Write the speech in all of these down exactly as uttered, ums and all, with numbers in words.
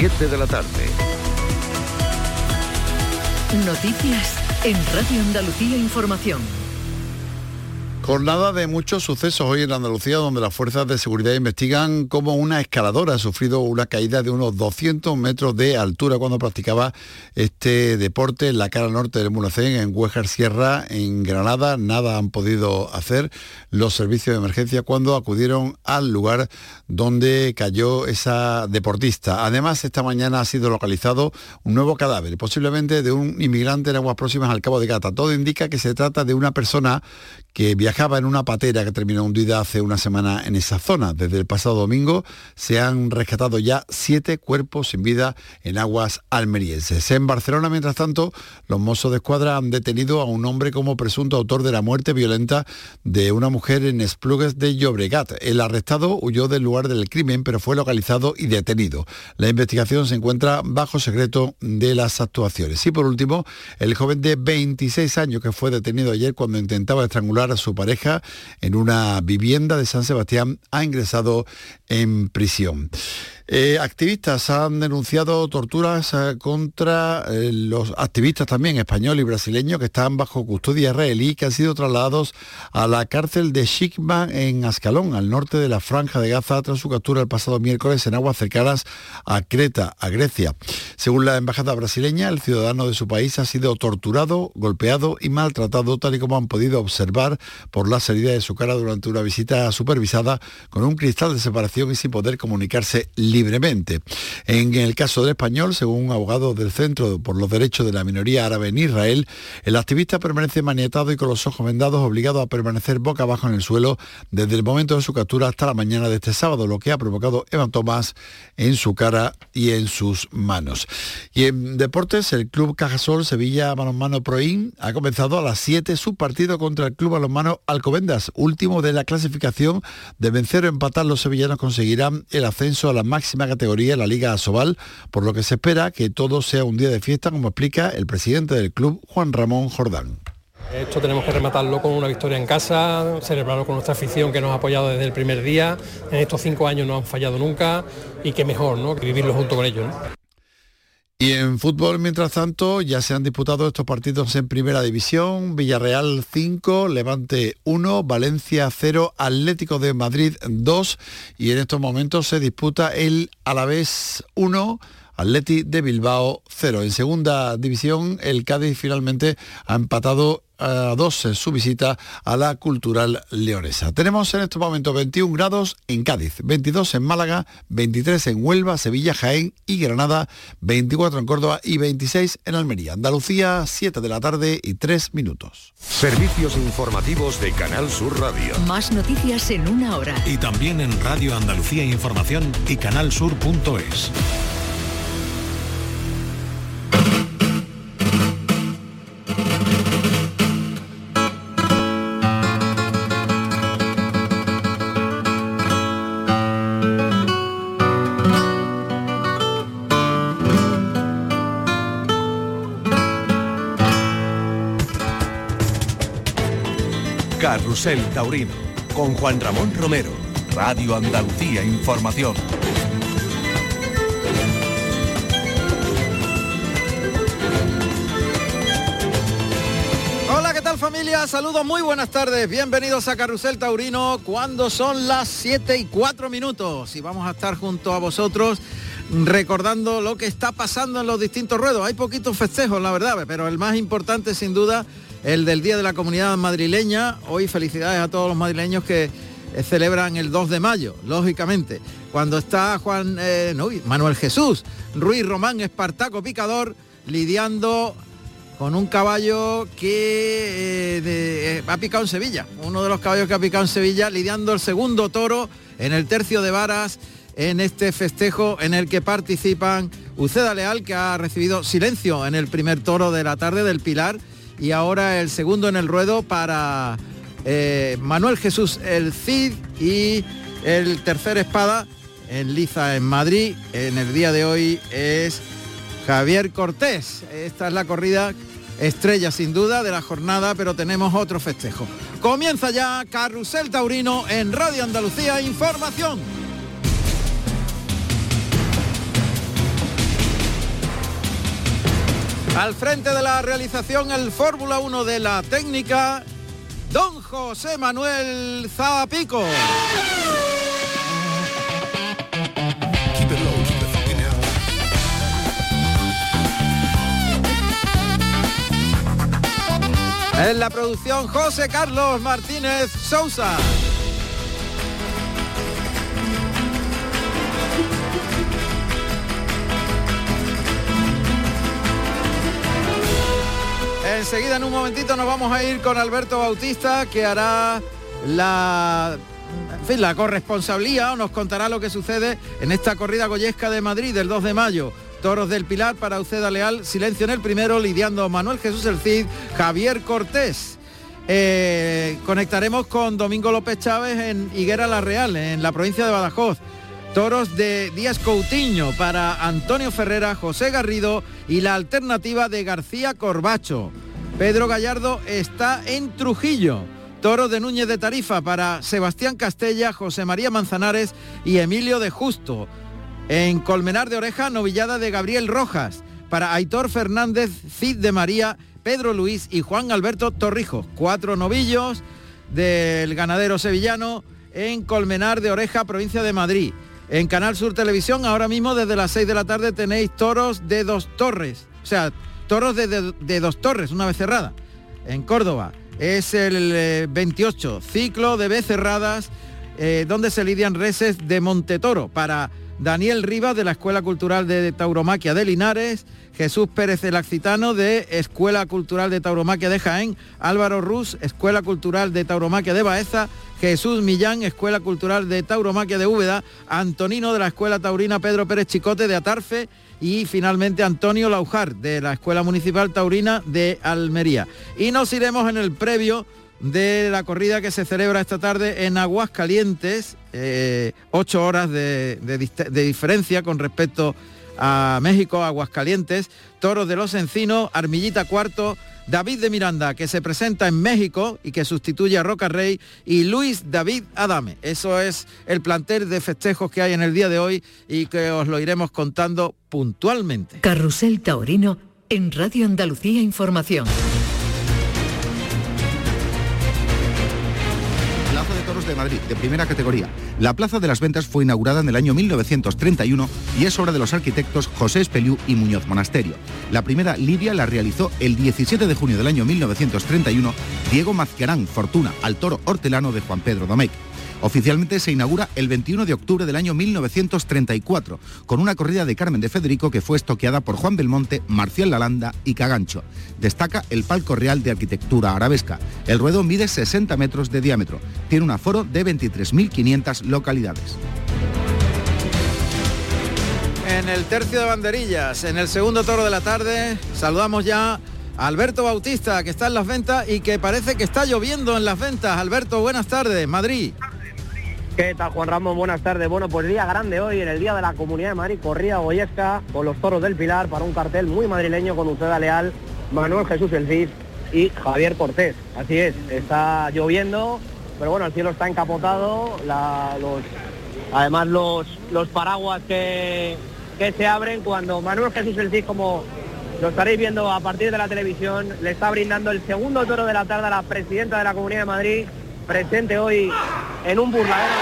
siete de la tarde. Noticias en Radio Andalucía Información. Jornada de muchos sucesos hoy en Andalucía, donde las fuerzas de seguridad investigan cómo una escaladora ha sufrido una caída de unos doscientos metros de altura cuando practicaba este deporte en la cara norte del Mulhacén, en Huéjar Sierra, en Granada. Nada han podido hacer los servicios de emergencia cuando acudieron al lugar donde cayó esa deportista. Además, esta mañana ha sido localizado un nuevo cadáver, posiblemente de un inmigrante en aguas próximas al Cabo de Gata. Todo indica que se trata de una persona que viajaba en una patera que terminó hundida hace una semana en esa zona. Desde el pasado domingo se han rescatado ya siete cuerpos sin vida en aguas almerienses. En Barcelona, mientras tanto, los Mossos de Escuadra han detenido a un hombre como presunto autor de la muerte violenta de una mujer en Esplugues de Llobregat. El arrestado huyó del lugar del crimen, pero fue localizado y detenido. La investigación se encuentra bajo secreto de las actuaciones. Y por último, el joven de veintiséis años que fue detenido ayer cuando intentaba estrangular a su pareja en una vivienda de San Sebastián ha ingresado en prisión. Eh, activistas han denunciado torturas eh, contra eh, los activistas también españoles y brasileños que están bajo custodia israelí, que han sido trasladados a la cárcel de Shikma en Ascalón, al norte de la Franja de Gaza, tras su captura el pasado miércoles en aguas cercanas a Creta, a Grecia. Según la embajada brasileña, el ciudadano de su país ha sido torturado, golpeado y maltratado, tal y como han podido observar por las heridas de su cara durante una visita supervisada con un cristal de separación y sin poder comunicarse libremente. libremente. En el caso del español, según un abogado del Centro por los Derechos de la Minoría Árabe en Israel, el activista permanece maniatado y con los ojos vendados, obligado a permanecer boca abajo en el suelo desde el momento de su captura hasta la mañana de este sábado, lo que ha provocado hematomas en su cara y en sus manos. Y en deportes, el Club Cajasol Sevilla Balonmano Proin ha comenzado a las siete su partido contra el Club Balonmano Alcobendas, último de la clasificación. De vencer o empatar, los sevillanos conseguirán el ascenso a la máxima categoría en la Liga Asobal, por lo que se espera que todo sea un día de fiesta, como explica el presidente del club, Juan Ramón Jordán. Esto tenemos que rematarlo con una victoria en casa, celebrarlo con nuestra afición que nos ha apoyado desde el primer día. En estos cinco años no han fallado nunca y qué mejor, ¿no?, que vivirlo junto con ellos, ¿no? Y en fútbol, mientras tanto, ya se han disputado estos partidos en Primera División. Villarreal cinco, Levante uno, Valencia cero, Atlético de Madrid dos. Y en estos momentos se disputa el Alavés uno, Atleti de Bilbao cero. En Segunda División, el Cádiz finalmente ha empatado a dos en su visita a la Cultural Leonesa. Tenemos en estos momentos veintiún grados en Cádiz, veintidós en Málaga, veintitrés en Huelva, Sevilla, Jaén y Granada, veinticuatro en Córdoba y veintiséis en Almería. Andalucía, siete de la tarde y tres minutos. Servicios informativos de Canal Sur Radio. Más noticias en una hora. Y también en Radio Andalucía Información y canalsur punto es. Carrusel Taurino, con Juan Ramón Romero, Radio Andalucía Información. Hola, ¿qué tal familia? Saludos, muy buenas tardes, bienvenidos a Carrusel Taurino, cuando son las siete y cuatro minutos y vamos a estar junto a vosotros recordando lo que está pasando en los distintos ruedos. Hay poquitos festejos, la verdad, pero el más importante sin duda el del Día de la Comunidad Madrileña. Hoy felicidades a todos los madrileños que eh, celebran el dos de mayo, lógicamente. Cuando está Juan, eh, no, Manuel Jesús Ruiz Román, Espartaco Picador, lidiando con un caballo que eh, de, eh, ha picado en Sevilla. Uno de los caballos que ha picado en Sevilla, lidiando el segundo toro en el tercio de varas, en este festejo en el que participan Uceda Leal, que ha recibido silencio en el primer toro de la tarde del Pilar, y ahora el segundo en el ruedo para eh, Manuel Jesús el Cid, y el tercer espada en liza en Madrid en el día de hoy es Javier Cortés. Esta es la corrida estrella sin duda de la jornada, pero tenemos otro festejo. Comienza ya Carrusel Taurino en Radio Andalucía Información. Al frente de la realización, el Fórmula uno de la técnica, don José Manuel Zapico. En la producción, José Carlos Martínez Sousa. Enseguida, en un momentito, nos vamos a ir con Alberto Bautista, que hará la, en fin, la corresponsalía, o nos contará lo que sucede en esta corrida goyesca de Madrid del dos de mayo. Toros del Pilar para Uceda Leal, silencio en el primero, lidiando Manuel Jesús El Cid, Javier Cortés. Eh, conectaremos con Domingo López Chávez en Higuera La Real, en la provincia de Badajoz. Toros de Díaz Coutinho para Antonio Ferrera, José Garrido y la alternativa de García Corbacho. Pedro Gallardo está en Trujillo. Toros de Núñez de Tarifa para Sebastián Castella, José María Manzanares y Emilio de Justo. En Colmenar de Oreja, novillada de Gabriel Rojas para Aitor Fernández, Cid de María, Pedro Luis y Juan Alberto Torrijos. Cuatro novillos del ganadero sevillano en Colmenar de Oreja, provincia de Madrid. En Canal Sur Televisión, ahora mismo desde las seis de la tarde tenéis toros de Dos Torres, o sea, toros de, de, de Dos Torres, una vez cerrada, en Córdoba. Es el eh, veintiocho, ciclo de becerradas, eh, donde se lidian reses de Montetoro para Daniel Rivas, de la Escuela Cultural de Tauromaquia de Linares, Jesús Pérez el Accitano, de Escuela Cultural de Tauromaquia de Jaén, Álvaro Rus, Escuela Cultural de Tauromaquia de Baeza, Jesús Millán, Escuela Cultural de Tauromaquia de Úbeda, Antonino, de la Escuela Taurina Pedro Pérez Chicote de Atarfe, y finalmente Antonio Laujar, de la Escuela Municipal Taurina de Almería. Y nos iremos en el previo de la corrida que se celebra esta tarde en Aguascalientes, eh, ocho horas de, de, de diferencia con respecto a México, Aguascalientes. Toros de los Encinos, Armillita Cuarto, David de Miranda, que se presenta en México y que sustituye a Roca Rey, y Luis David Adame. Eso es el plantel de festejos que hay en el día de hoy y que os lo iremos contando puntualmente. Carrusel Taurino en Radio Andalucía Información. De Madrid, de primera categoría. La Plaza de las Ventas fue inaugurada en el año mil novecientos treinta y uno y es obra de los arquitectos José Espeliú y Muñoz Monasterio. La primera lidia la realizó el diecisiete de junio del año mil novecientos treinta y uno Diego Mazquerán Fortuna, al toro hortelano de Juan Pedro Domecq. Oficialmente se inaugura el veintiuno de octubre del año mil novecientos treinta y cuatro, con una corrida de Carmen de Federico que fue estoqueada por Juan Belmonte, Marcial Lalanda y Cagancho. Destaca el palco real de arquitectura arabesca. El ruedo mide sesenta metros de diámetro. Tiene un aforo de veintitrés mil quinientas localidades. En el tercio de banderillas, en el segundo toro de la tarde, saludamos ya a Alberto Bautista, que está en Las Ventas y que parece que está lloviendo en Las Ventas. Alberto, buenas tardes, Madrid. ¿Qué tal, Juan Ramón? Buenas tardes. Bueno, pues día grande hoy, en el Día de la Comunidad de Madrid, corrida goyesca con los Toros del Pilar para un cartel muy madrileño con Uceda Leal, Manuel Jesús El Cid y Javier Cortés. Así es, está lloviendo, pero bueno, el cielo está encapotado, la, los, además los, los paraguas que, que se abren cuando Manuel Jesús El Cid, como lo estaréis viendo a partir de la televisión, le está brindando el segundo toro de la tarde a la presidenta de la Comunidad de Madrid, presente hoy en un burladero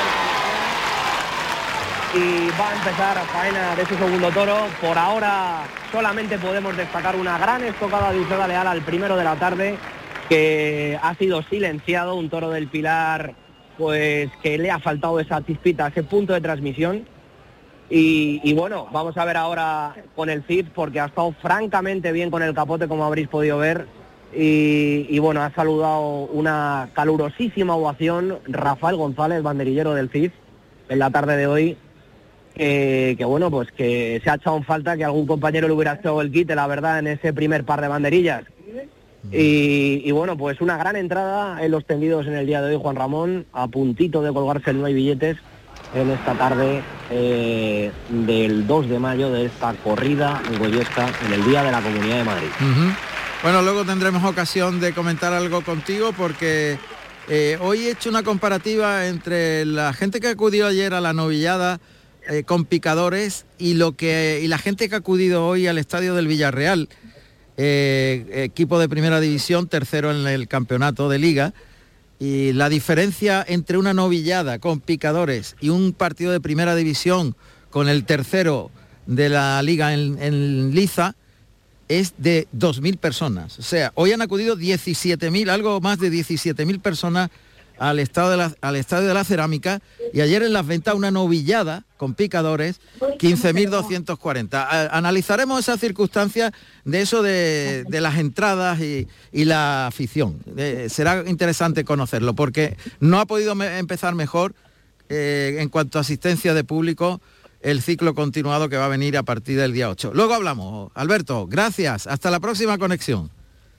y va a empezar a faena de su segundo toro. Por ahora solamente podemos destacar una gran estocada de Uceda Leal al primero de la tarde, que ha sido silenciado, un toro del Pilar pues que le ha faltado esa chispita, ese punto de transmisión. Y, y bueno, vamos a ver ahora con el Cid, porque ha estado francamente bien con el capote, como habréis podido ver. Y, y bueno, ha saludado una calurosísima ovación Rafael González, banderillero del Cid, en la tarde de hoy, eh, que bueno, pues que se ha echado en falta que algún compañero le hubiera echado el quite, la verdad, en ese primer par de banderillas. Y, y bueno, pues una gran entrada en los tendidos en el día de hoy, Juan Ramón, a puntito de colgarse el No hay billetes en esta tarde eh, del dos de mayo de esta corrida goyesca en el Día de la Comunidad de Madrid. Uh-huh. Bueno, luego tendremos ocasión de comentar algo contigo, porque eh, hoy he hecho una comparativa entre la gente que acudió ayer a la novillada eh, con picadores y lo que y la gente que ha acudido hoy al estadio del Villarreal. eh, equipo de primera división, tercero en el campeonato de liga, y la diferencia entre una novillada con picadores y un partido de primera división con el tercero de la liga en, en liza es de dos mil personas. O sea, hoy han acudido diecisiete mil, algo más de diecisiete mil personas al estadio, de la, al estadio de la Cerámica, y ayer en las ventas una novillada con picadores, quince mil doscientos cuarenta. A, analizaremos esas circunstancias de eso de, de las entradas y, y la afición. Eh, será interesante conocerlo, porque no ha podido me, empezar mejor eh, en cuanto a asistencia de público el ciclo continuado que va a venir a partir del día ocho. Luego hablamos. Alberto, gracias. Hasta la próxima conexión.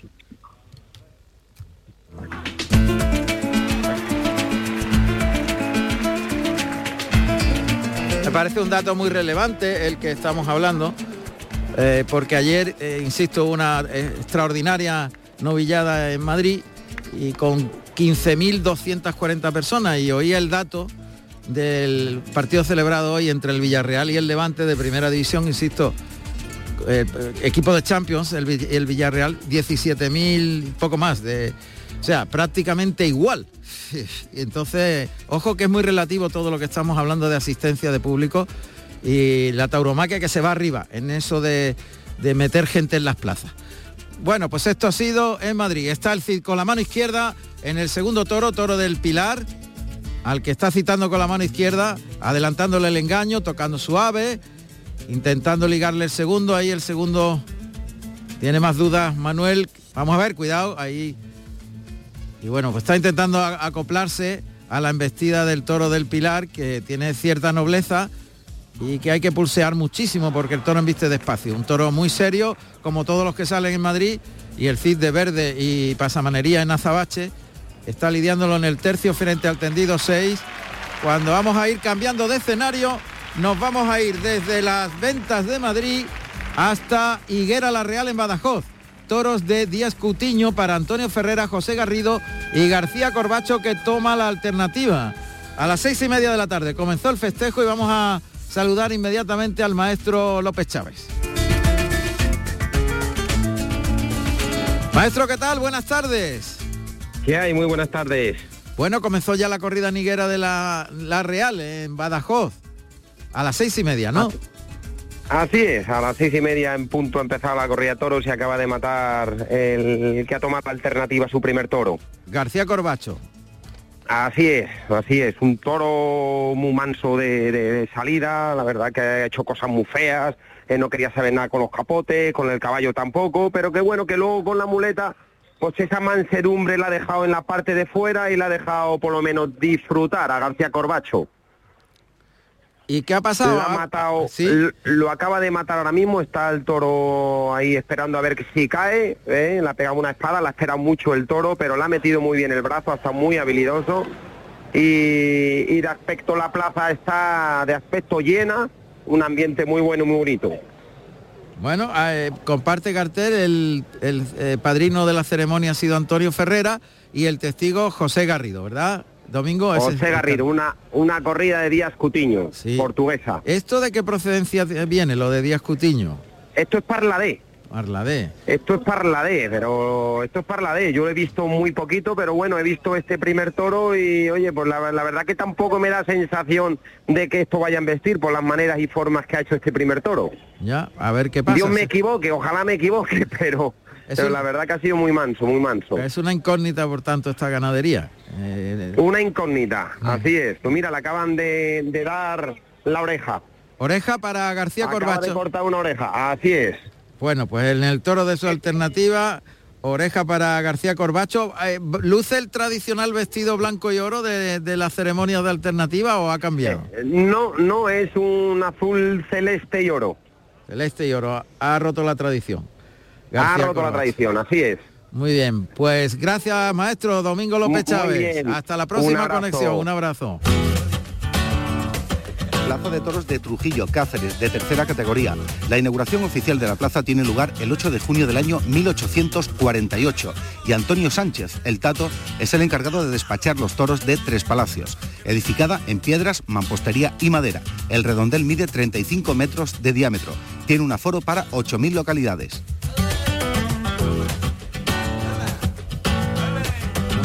Me parece un dato muy relevante el que estamos hablando, eh, porque ayer, eh, insisto, una eh, extraordinaria novillada en Madrid y con quince mil doscientas cuarenta personas, y oí el dato del partido celebrado hoy entre el Villarreal y el Levante de primera división, insisto, eh, equipo de Champions, el, el Villarreal, diecisiete mil, poco más, de, o sea, prácticamente igual. Y entonces, ojo que es muy relativo todo lo que estamos hablando de asistencia de público y la tauromaquia que se va arriba en eso de, de meter gente en las plazas. Bueno, pues esto ha sido en Madrid. Está el Cid con la mano izquierda en el segundo toro, toro del Pilar, al que está citando con la mano izquierda, adelantándole el engaño, tocando suave, intentando ligarle el segundo. Ahí el segundo tiene más dudas, Manuel. Vamos a ver, cuidado, ahí. Y bueno, pues está intentando acoplarse a la embestida del toro del Pilar, que tiene cierta nobleza y que hay que pulsear muchísimo porque el toro embiste despacio. Un toro muy serio, como todos los que salen en Madrid, y el Cid de verde y pasamanería en Azabache está lidiándolo en el tercio frente al tendido seis. Cuando vamos a ir cambiando de escenario, nos vamos a ir desde las ventas de Madrid hasta Higuera La Real en Badajoz. Toros de Díaz Cutiño para Antonio Ferrera, José Garrido y García Corbacho, que toma la alternativa. A las seis y media de la tarde comenzó el festejo y vamos a saludar inmediatamente al maestro López Chávez. Maestro, ¿qué tal? Buenas tardes. ¿Qué hay? Muy buenas tardes. Bueno, comenzó ya la corrida niguera de la, la Real en Badajoz. A las seis y media, ¿no? Así es, a las seis y media en punto ha empezado la corrida de toros y acaba de matar el que ha tomado la alternativa su primer toro. García Corbacho. Así es, así es, un toro muy manso de, de, de salida, la verdad que ha hecho cosas muy feas, eh, no quería saber nada con los capotes, con el caballo tampoco, pero qué bueno que luego con la muleta, pues esa mansedumbre la ha dejado en la parte de fuera y la ha dejado por lo menos disfrutar a García Corbacho. ¿Y qué ha pasado? Lo ha matado, ¿sí? Lo acaba de matar ahora mismo, está el toro ahí esperando a ver que si cae, ¿eh? Le ha pegado una espada, la espera mucho el toro, pero le ha metido muy bien el brazo, está muy habilidoso, y, y de aspecto la plaza está de aspecto llena, un ambiente muy bueno y muy bonito. Bueno, eh, comparte cartel, el, el eh, padrino de la ceremonia ha sido Antonio Ferrera y el testigo José Garrido, ¿verdad? Domingo. José ese... Garrido, una, una corrida de Díaz Cutiño, sí. Portuguesa. ¿Esto de qué procedencia viene, lo de Díaz Cutiño? Esto es Parladé. Parladé. Esto es Parladé, pero esto es Parladé. Yo lo he visto muy poquito, pero bueno, he visto este primer toro y, oye, pues la, la verdad que tampoco me da sensación de que esto vaya a embestir por las maneras y formas que ha hecho este primer toro. Ya, a ver qué pasa. Dios me equivoque, ojalá me equivoque, pero... Pero un... la verdad que ha sido muy manso, muy manso. Es una incógnita, por tanto, esta ganadería. Eh... Una incógnita, mm. Así es. Pues mira, le acaban de, de dar la oreja. Oreja para García Acaba Corbacho. de cortar una oreja, así es. Bueno, pues en el toro de su alternativa, oreja para García Corbacho. Eh, ¿Luce el tradicional vestido blanco y oro de, de las ceremonias de alternativa o ha cambiado? Eh, no, no, es un azul celeste y oro. Celeste y oro. Ha roto la tradición. García ha roto Corbacho. La tradición, así es. Muy bien, pues gracias, maestro Domingo López Chávez. Hasta la próxima conexión, un abrazo. Plaza de Toros de Trujillo, Cáceres, de tercera categoría. La inauguración oficial de la plaza tiene lugar el ocho de junio del año mil ochocientos cuarenta y ocho y Antonio Sánchez, el Tato, es el encargado de despachar los toros de Tres Palacios. Edificada en piedras, mampostería y madera. El redondel mide treinta y cinco metros de diámetro. Tiene un aforo para ocho mil localidades.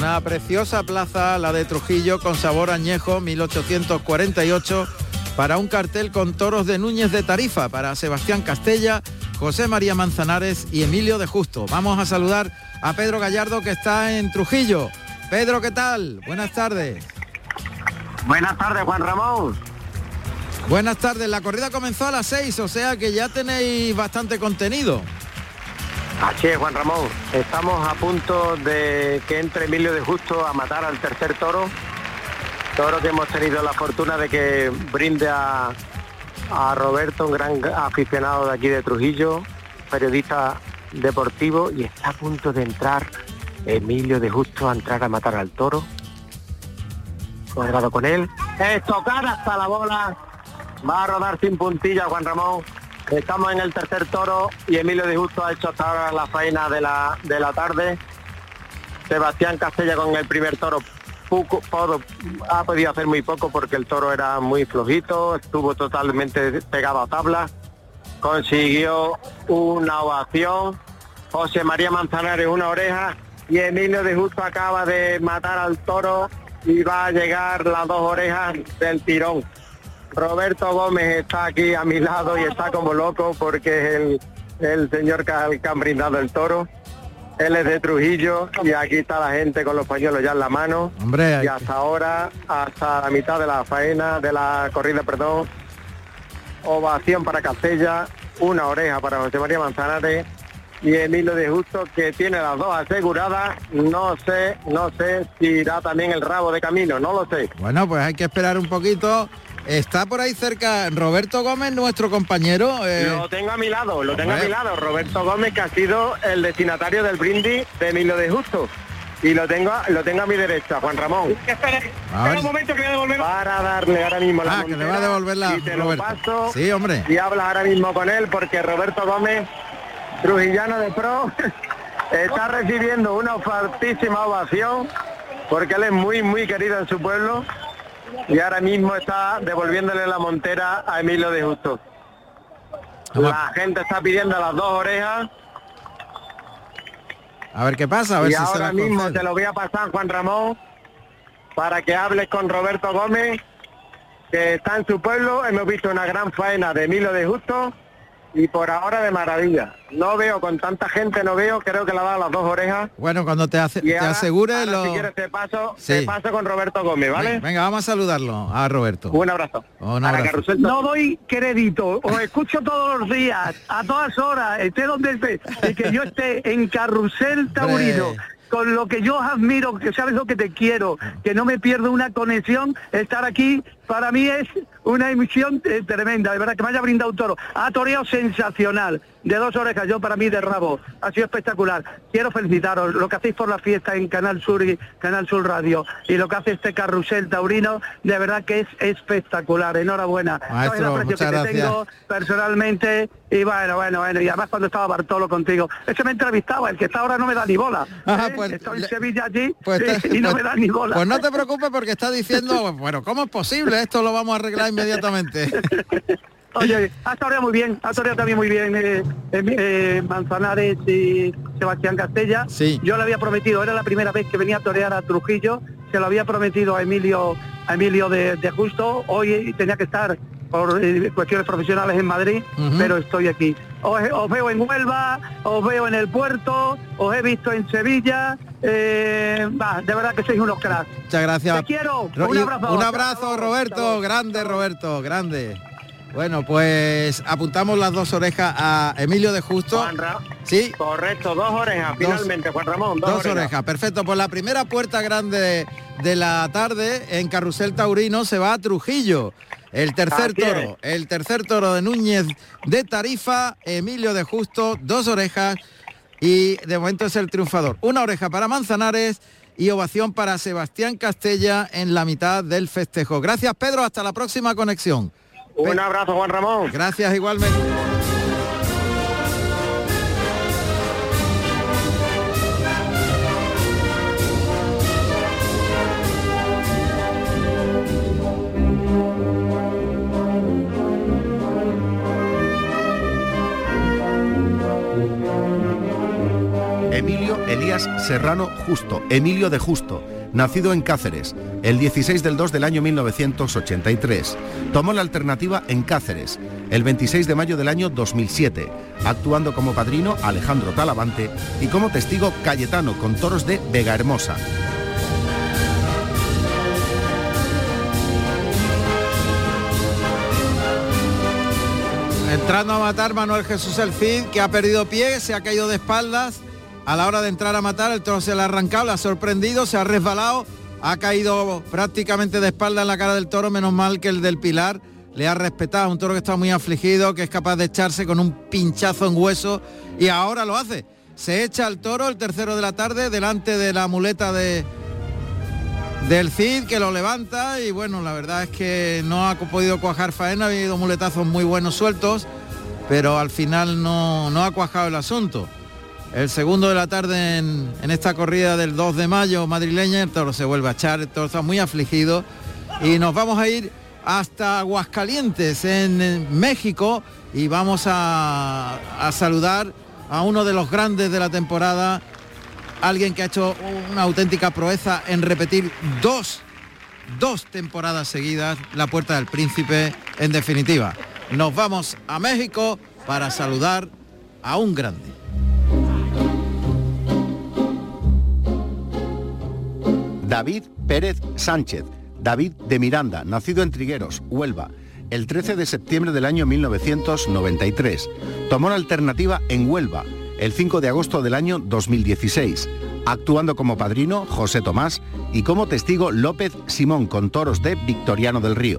una preciosa plaza, la de Trujillo, con sabor añejo, mil ochocientos cuarenta y ocho, para un cartel con toros de Núñez de Tarifa, para Sebastián Castella, José María Manzanares y Emilio de Justo. Vamos a saludar a Pedro Gallardo, que está en Trujillo. Pedro, ¿qué tal? Buenas tardes. Buenas tardes, Juan Ramón. Buenas tardes, la corrida comenzó a las seis, o sea que ya tenéis bastante contenido. Así es, Juan Ramón. Estamos a punto de que entre Emilio de Justo a matar al tercer toro. Toro que hemos tenido la fortuna de que brinde a, a Roberto, un gran aficionado de aquí de Trujillo, periodista deportivo, y está a punto de entrar Emilio de Justo a entrar a matar al toro. Cuadrado con él. Estocar hasta la bola. Va a rodar sin puntilla, Juan Ramón. Estamos en el tercer toro y Emilio de Justo ha hecho hasta ahora la faena de la, de la tarde. Sebastián Castella con el primer toro poco, poco, ha podido hacer muy poco porque el toro era muy flojito, estuvo totalmente pegado a tabla. Consiguió una ovación. José María Manzanares una oreja y Emilio de Justo acaba de matar al toro y va a llegar las dos orejas del tirón. Roberto Gómez está aquí a mi lado y está como loco porque es el, el señor que, que han brindado el toro. Él es de Trujillo y aquí está la gente con los pañuelos ya en la mano. Hombre, y hasta ahora, hasta la mitad de la faena, de la corrida, perdón, ovación para Castella, una oreja para José María Manzanares y Emilio de Justo, que tiene las dos aseguradas. No sé, no sé si irá también el rabo de camino, no lo sé. Bueno, pues hay que esperar un poquito. Está por ahí cerca Roberto Gómez, nuestro compañero. Eh... Lo tengo a mi lado, lo tengo a mi lado. Roberto Gómez, que ha sido el destinatario del brindis de Emilio de Justo. Y lo tengo, lo tengo a mi derecha, Juan Ramón. Espera, espera un momento que voy a devolver. Para darle ahora mismo la Ah, montera, que le va a devolver la y te Roberto. lo paso. Sí, hombre. Y hablas ahora mismo con él porque Roberto Gómez, trujillano de pro, está recibiendo una fortísima ovación porque él es muy, muy querido en su pueblo. Y ahora mismo está devolviéndole la montera a Emilio de Justo. La gente está pidiendo las dos orejas. A ver qué pasa, a ver y si se ahora la mismo concede. te lo voy a pasar, Juan Ramón, para que hables con Roberto Gómez, que está en su pueblo. Hemos visto una gran faena de Emilio de Justo y por ahora de maravilla. No veo con tanta gente, no veo, creo que le ha dado las dos orejas. Bueno, cuando te, hace, Y te ahora- asegure ahora, lo... si quieres te paso, Sí. te paso con Roberto Gómez, ¿vale? Venga, venga, vamos a saludarlo a Roberto. Un abrazo. Un Para abrazo. Carrusel. No doy crédito, os escucho todos los días, a todas horas, esté donde esté, y que yo esté en Carrusel Taurino, Hombre. con lo que yo os admiro, que sabes lo que te quiero, que no me pierdo una conexión, estar aquí para mí es una emisión eh, tremenda, de verdad, que me haya brindado un toro. Ha toreado sensacional, de dos orejas, yo para mí de rabo, ha sido espectacular. Quiero felicitaros, lo que hacéis por la fiesta en Canal Sur y Canal Sur Radio, y lo que hace este Carrusel Taurino, de verdad que es espectacular, enhorabuena. Maestro, Sabes el aprecio muchas que te gracias. tengo personalmente, y bueno, bueno, bueno, y además cuando estaba Bartolo contigo, ese me entrevistaba, el que está ahora no me da ni bola. Ajá, ¿eh? pues, Estoy en le- Sevilla allí Pues, y, te- y no pues- me da ni bola. pues no te preocupes porque está diciendo, bueno, ¿cómo es posible? Esto lo vamos a arreglar inmediatamente. Oye, ha toreado muy bien, ha toreado también muy bien eh, eh, eh, Manzanares y Sebastián Castella. Sí. Yo le había prometido, era la primera vez que venía a torear a Trujillo, se lo había prometido a Emilio, a Emilio de, de Justo. Hoy tenía que estar por eh, cuestiones profesionales en Madrid, Ujú. pero estoy aquí. Os, os veo en Huelva, os veo en el puerto, os he visto en Sevilla. Eh, va, de verdad que sois unos cracks. Muchas gracias. Te quiero. Ro- Un y- abrazo. un abrazo, Roberto. Grande, Roberto, grande. Bueno, pues apuntamos las dos orejas a Emilio de Justo. Juan Ra- Sí, Correcto, dos orejas, Dos- finalmente, Juan Ramón, dos, dos orejas. Perfecto. Pues la primera puerta grande de, de la tarde en Carrusel Taurino se va a Trujillo. El tercer Así toro, el tercer toro de Núñez de Tarifa, Emilio de Justo, dos orejas y de momento es el triunfador. Una oreja para Manzanares y ovación para Sebastián Castella en la mitad del festejo. Gracias, Pedro, hasta la próxima conexión. Un abrazo, Juan Ramón. Gracias igualmente. Emilio Elías Serrano Justo, Emilio de Justo, nacido en Cáceres, el dieciséis del dos del año mil novecientos ochenta y tres. Tomó la alternativa en Cáceres, el veintiséis de mayo del año dos mil siete, actuando como padrino Alejandro Talavante y como testigo Cayetano con toros de Vegahermosa. Entrando a matar Manuel Jesús el Cid, que ha perdido pie, se ha caído de espaldas. A la hora de entrar a matar, el toro se le ha arrancado, le ha sorprendido, se ha resbalado, ha caído prácticamente de espalda en la cara del toro, menos mal que el del Pilar le ha respetado. Un toro que está muy afligido, que es capaz de echarse con un pinchazo en hueso, y ahora lo hace. Se echa al toro, el tercero de la tarde, delante de la muleta de del Cid, que lo levanta, y bueno, la verdad es que no ha podido cuajar faena, ha habido muletazos muy buenos sueltos, pero al final no, no ha cuajado el asunto. El segundo de la tarde en, en esta corrida del dos de mayo madrileña, el toro se vuelve a echar, el toro está muy afligido, y nos vamos a ir hasta Aguascalientes, en, en México, y vamos a, a saludar a uno de los grandes de la temporada, alguien que ha hecho una auténtica proeza en repetir dos, dos temporadas seguidas la Puerta del Príncipe. En definitiva, nos vamos a México para saludar a un grande. David Pérez Sánchez, David de Miranda, nacido en Trigueros, Huelva, el trece de septiembre del año mil novecientos noventa y tres. Tomó la alternativa en Huelva, el cinco de agosto del año dos mil dieciséis, actuando como padrino José Tomás y como testigo López Simón con toros de Victoriano del Río.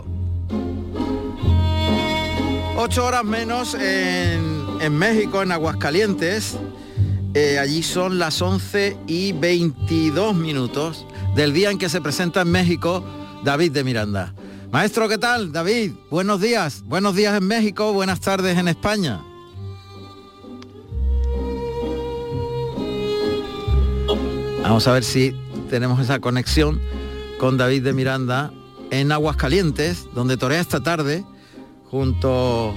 Ocho horas menos en, en México, en Aguascalientes. Eh, allí son las once y veintidós minutos del día en que se presenta en México David de Miranda. Maestro, ¿qué tal, David? Buenos días. Buenos días en México, buenas tardes en España. Vamos a ver si tenemos esa conexión con David de Miranda en Aguascalientes, donde torea esta tarde junto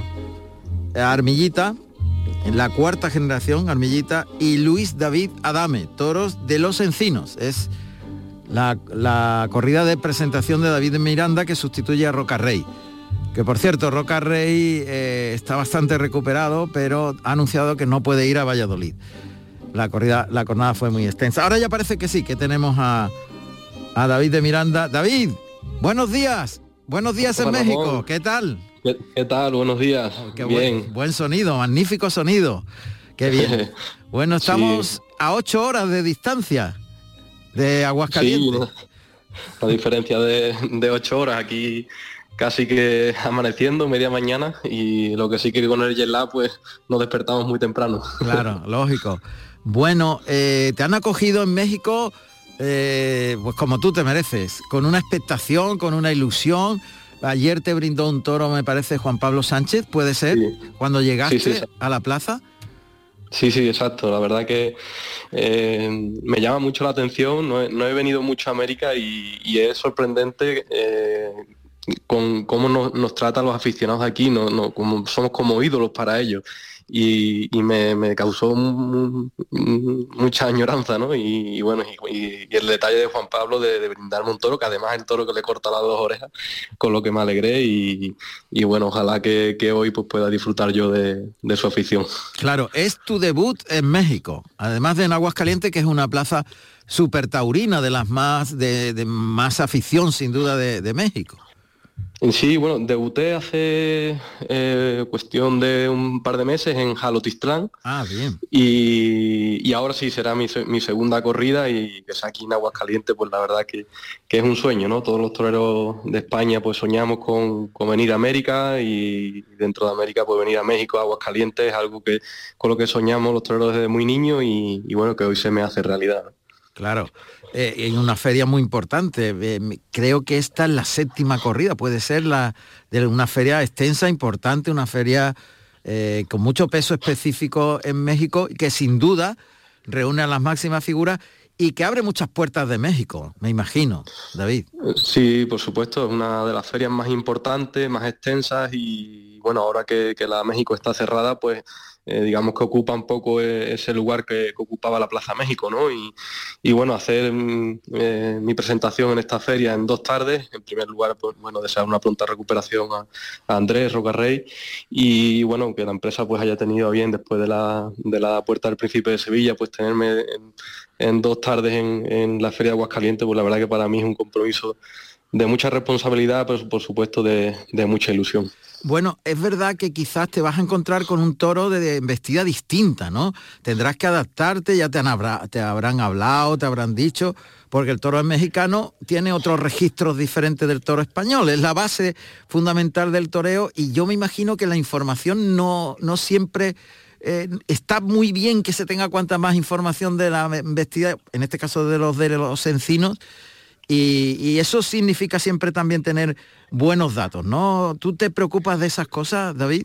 a Armillita, en la cuarta generación, Armillita, y Luis David Adame, toros de Los Encinos. Es la, la corrida de presentación de David de Miranda, que sustituye a Roca Rey. Que por cierto, Roca Rey eh, está bastante recuperado, pero ha anunciado que no puede ir a Valladolid. La corrida, la jornada fue muy extensa. Ahora ya parece que sí, que tenemos a, a David de Miranda. David, buenos días. Buenos días en México. Ramón. ¿Qué tal? ¿Qué, ¿Qué tal? Buenos días. Oh, qué bien. Buen, buen sonido, magnífico sonido. Qué bien. Bueno, estamos sí. a ocho horas de distancia de Aguascalientes. Sí, la diferencia de, de ocho horas aquí, casi que amaneciendo, media mañana, y lo que sí que con el jet lag, pues nos despertamos muy temprano. Claro, lógico. Bueno, eh, te han acogido en México, eh, pues como tú te mereces, con una expectación, con una ilusión. Ayer te brindó un toro, me parece, Juan Pablo Sánchez, ¿puede ser? Sí. Cuando llegaste sí, sí, a la plaza. Sí, sí, exacto. La verdad que eh, me llama mucho la atención. No he, no he venido mucho a América y, y es sorprendente eh, con cómo nos, nos tratan los aficionados aquí. No, no, como, somos como ídolos para ellos. Y, y me, me causó un, un, mucha añoranza, ¿no? Y, y bueno, y, y el detalle de Juan Pablo de, de brindarme un toro, que además es el toro que le corta las dos orejas, con lo que me alegré y, y bueno, ojalá que, que hoy pues pueda disfrutar yo de, de su afición. Claro, es tu debut en México, además de en Aguascalientes, que es una plaza súper taurina, de las más, de, de más afición sin duda de, de México. Sí, bueno, debuté hace eh, cuestión de un par de meses en Jalotistlán. Ah, bien. Y, y ahora sí será mi, mi segunda corrida, y que sea aquí en Aguascalientes, pues la verdad que, que es un sueño, ¿no? Todos los toreros de España pues soñamos con, con venir a América, y dentro de América pues venir a México, a Aguascalientes, es algo que con lo que soñamos los toreros desde muy niños, y, y bueno, que hoy se me hace realidad, ¿no? Claro, eh, en una feria muy importante. Eh, creo que esta es la séptima corrida, puede ser la de una feria extensa, importante, una feria eh, con mucho peso específico en México, que sin duda reúne a las máximas figuras y que abre muchas puertas de México, me imagino, David. Sí, por supuesto, es una de las ferias más importantes, más extensas, y bueno, ahora que, que la México está cerrada, pues eh, digamos que ocupa un poco ese lugar que, que ocupaba la Plaza México, ¿no? Y, y bueno, hacer eh, mi presentación en esta feria en dos tardes. En primer lugar, pues bueno, desear una pronta recuperación a, a Andrés Rocarrey y bueno, que la empresa pues haya tenido bien después de la, de la Puerta del Príncipe de Sevilla, pues tenerme en, en dos tardes en, en la Feria de Aguascalientes, pues la verdad que para mí es un compromiso de mucha responsabilidad, pero por supuesto de, de mucha ilusión. Bueno, es verdad que quizás te vas a encontrar con un toro de, de embestida distinta, ¿no? Tendrás que adaptarte, ya te, han habrá, te habrán hablado, te habrán dicho, porque el toro mexicano tiene otros registros diferentes del toro español, es la base fundamental del toreo, y yo me imagino que la información no, no siempre... Eh, está muy bien que se tenga cuanta más información de la embestida, en este caso de los de los encinos, y, y eso significa siempre también tener buenos datos, ¿no? ¿Tú te preocupas de esas cosas, David?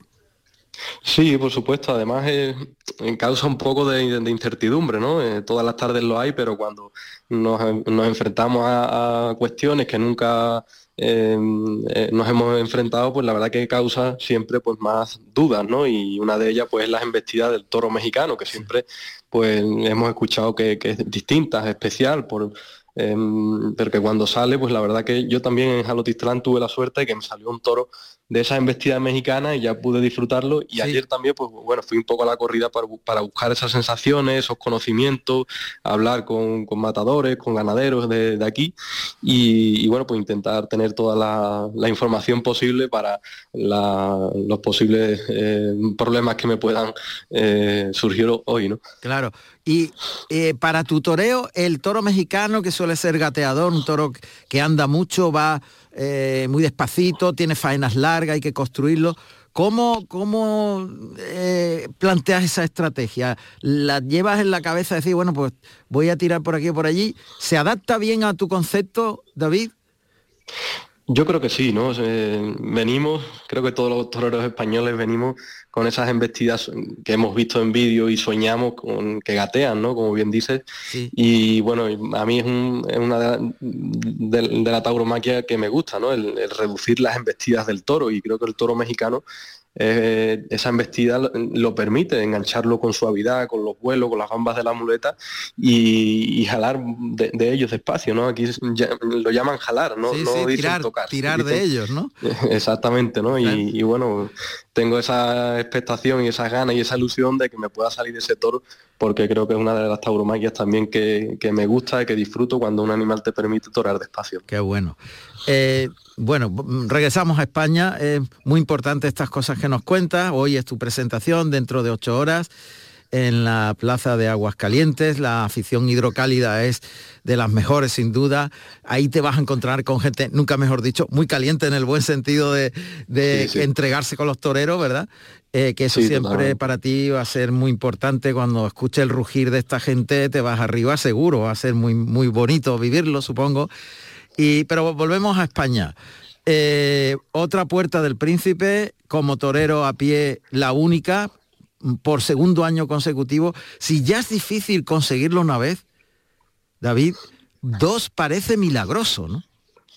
Sí, por supuesto. Además, eh, causa un poco de, de incertidumbre, ¿no? Eh, todas las tardes lo hay, pero cuando nos, nos enfrentamos a, a cuestiones que nunca eh, eh, nos hemos enfrentado, pues la verdad que causa siempre pues más dudas, ¿no? Y una de ellas pues es las embestidas del toro mexicano, que siempre pues hemos escuchado que, que es distinta, es especial, por Eh, pero que cuando sale, pues la verdad que yo también en Jalotistrán tuve la suerte de que me salió un toro de esas embestidas mexicanas y ya pude disfrutarlo, y sí. Ayer también, pues bueno, fui un poco a la corrida para, para buscar esas sensaciones, esos conocimientos, hablar con, con matadores, con ganaderos de, de aquí, y, y bueno, pues intentar tener toda la, la información posible para la, los posibles eh, problemas que me puedan eh, surgir hoy, ¿no? Claro. Y eh, para tu toreo, el toro mexicano, que suele ser gateador, un toro que anda mucho, va eh, muy despacito, tiene faenas largas, hay que construirlo. ¿Cómo, cómo eh, planteas esa estrategia? ¿La llevas en la cabeza de decir, bueno, pues voy a tirar por aquí o por allí? ¿Se adapta bien a tu concepto, David? Yo creo que sí, ¿no? Eh, venimos, creo que todos los toreros españoles venimos con esas embestidas que hemos visto en vídeo y soñamos con que gatean, ¿no? Como bien dices. Sí. Y bueno, a mí es, un, es una de la, de, de la tauromaquia que me gusta, ¿no? El, el reducir las embestidas del toro, y creo que el toro mexicano, Eh, esa embestida lo, lo permite, engancharlo con suavidad, con los vuelos, con las gambas de la muleta y, y jalar de, de ellos despacio, ¿no? Aquí ya, lo llaman jalar, ¿no? Sí, no sí, dicen tirar, tocar. tirar dicen, de ellos, ¿no? Exactamente, ¿no? Claro. Y, y bueno, tengo esa expectación y esas ganas y esa ilusión de que me pueda salir ese toro, porque creo que es una de las tauromaquias también que, que me gusta y que disfruto cuando un animal te permite torear despacio. Qué bueno. Eh, bueno, regresamos a España. Es muy importante estas cosas que nos cuentas. Hoy es tu presentación, dentro de ocho horas, en la Plaza de Aguascalientes. La afición hidrocálida es de las mejores, sin duda. Ahí te vas a encontrar con gente, nunca mejor dicho, muy caliente, en el buen sentido de, de sí, sí. entregarse con los toreros, ¿verdad? Eh, que eso sí, siempre totalmente. Para ti va a ser muy importante. Cuando escuches el rugir de esta gente, te vas arriba seguro. Va a ser muy, muy bonito vivirlo, supongo. Y, pero volvemos a España. Eh, otra Puerta del Príncipe, como torero a pie, la única, por segundo año consecutivo. Si ya es difícil conseguirlo una vez, David, dos parece milagroso, ¿no?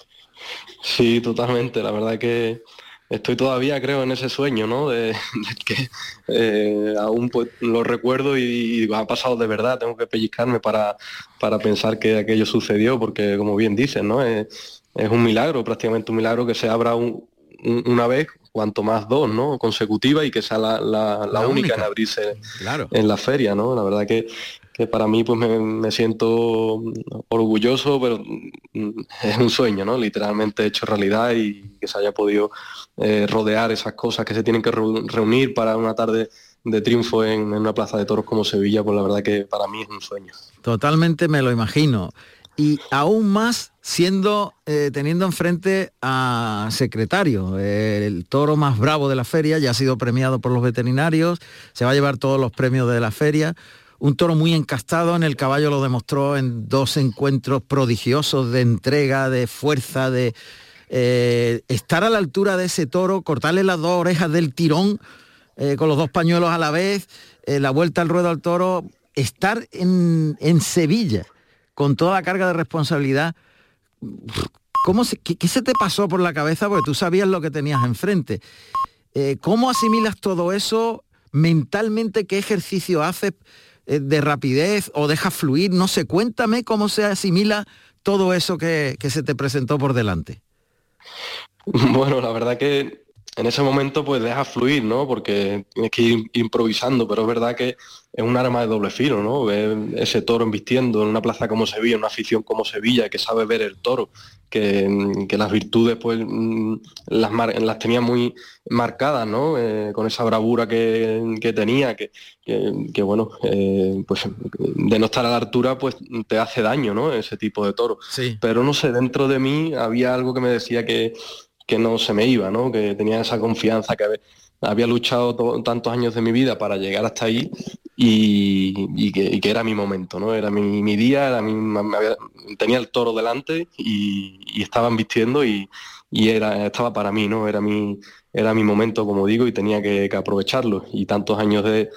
Sí, totalmente. La verdad que estoy todavía, creo, en ese sueño, ¿no? De, de que eh, aún pues, lo recuerdo y, y ha pasado de verdad. Tengo que pellizcarme para, para pensar que aquello sucedió, porque como bien dicen, ¿no? Es, es un milagro, prácticamente un milagro que se abra un, un, una vez, cuanto más dos, ¿no? Consecutiva, y que sea la, la, la, la única, única en abrirse claro. en la feria, ¿no? La verdad que, que para mí pues me, me siento orgulloso, pero es un sueño, ¿no? Literalmente hecho realidad, y que se haya podido eh, rodear esas cosas que se tienen que reunir para una tarde de triunfo en, en una plaza de toros como Sevilla, pues la verdad que para mí es un sueño. Totalmente, me lo imagino. Y aún más siendo, eh, teniendo enfrente a Secretario, eh, el toro más bravo de la feria, ya ha sido premiado por los veterinarios, se va a llevar todos los premios de la feria. Un toro muy encastado, en el caballo lo demostró en dos encuentros prodigiosos de entrega, de fuerza, de eh, estar a la altura de ese toro, cortarle las dos orejas del tirón, eh, con los dos pañuelos a la vez, eh, la vuelta al ruedo al toro, estar en, en Sevilla con toda la carga de responsabilidad. ¿Cómo se, qué, ¿Qué se te pasó por la cabeza? Porque tú sabías lo que tenías enfrente. Eh, ¿Cómo asimilas todo eso mentalmente qué ejercicio haces eh, de rapidez o dejas fluir, no sé, cuéntame cómo se asimila todo eso que, que se te presentó por delante. Bueno, la verdad que en ese momento pues dejas fluir, ¿no? Porque tienes que ir improvisando, pero es verdad que es un arma de doble filo, ¿no? Ver ese toro embistiendo en una plaza como Sevilla, una afición como Sevilla, que sabe ver el toro, que, que las virtudes pues las, mar, las tenía muy marcadas, ¿no? Eh, con esa bravura que, que tenía, que, que, que bueno, eh, pues de no estar a la altura pues te hace daño, ¿no? Ese tipo de toro. Sí. Pero no sé, dentro de mí había algo que me decía que que no se me iba, ¿no? Que tenía esa confianza, que había luchado to- tantos años de mi vida para llegar hasta ahí y, y, que, y que era mi momento, ¿no? Era mi, mi día, era mi, me había, tenía el toro delante y, y estaban vistiendo y, y era, estaba para mí, ¿no? Era mi, era mi momento, como digo, y tenía que, que aprovecharlo. Y tantos años de,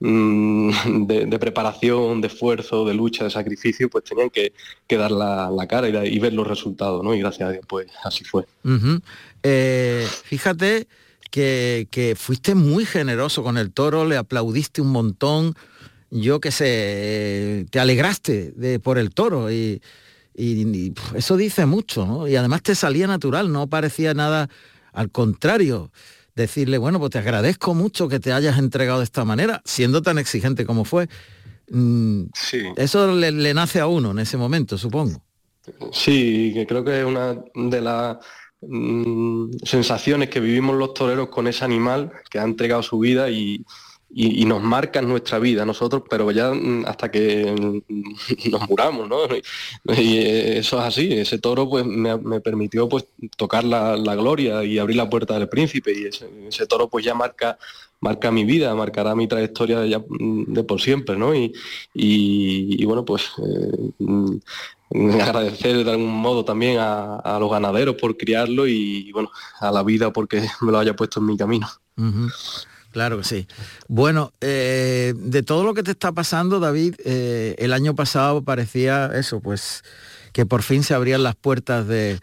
de, de preparación, de esfuerzo, de lucha, de sacrificio, pues tenían que, que dar la, la cara y, y ver los resultados, ¿no? Y gracias a Dios, pues así fue. Uh-huh. Eh, fíjate que, que fuiste muy generoso con el toro, le aplaudiste un montón, yo qué sé, te alegraste de, por el toro y, y, y eso dice mucho, ¿no? Y además te salía natural, no parecía nada, al contrario, decirle, bueno, pues te agradezco mucho que te hayas entregado de esta manera, siendo tan exigente como fue. Mm, sí. Eso le, le nace a uno en ese momento, supongo. Sí, que creo que es una de las mmm, sensaciones que vivimos los toreros con ese animal que ha entregado su vida y, y, y nos marca en nuestra vida nosotros, pero ya hasta que nos muramos, ¿no? Y eso es así, ese toro pues me, me permitió pues tocar la, la gloria y abrir la puerta del príncipe y ese, ese toro pues ya marca marca mi vida, marcará mi trayectoria ya de por siempre, ¿no? Y, y, y bueno, pues eh, agradecer de algún modo también a, a los ganaderos por criarlo y bueno, a la vida porque me lo haya puesto en mi camino. Uh-huh. Claro que sí. Bueno, eh, de todo lo que te está pasando, David, eh, el año pasado parecía eso, pues que por fin se abrían las puertas de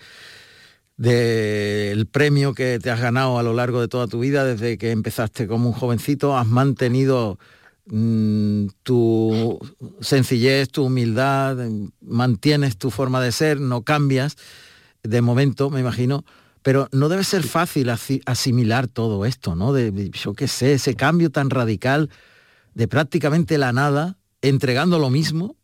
del premio que te has ganado a lo largo de toda tu vida, desde que empezaste como un jovencito, has mantenido mmm, tu sencillez, tu humildad, mantienes tu forma de ser, no cambias, de momento, me imagino, pero no debe ser fácil asimilar todo esto, ¿no? De, yo qué sé, ese cambio tan radical de prácticamente la nada, entregando lo mismo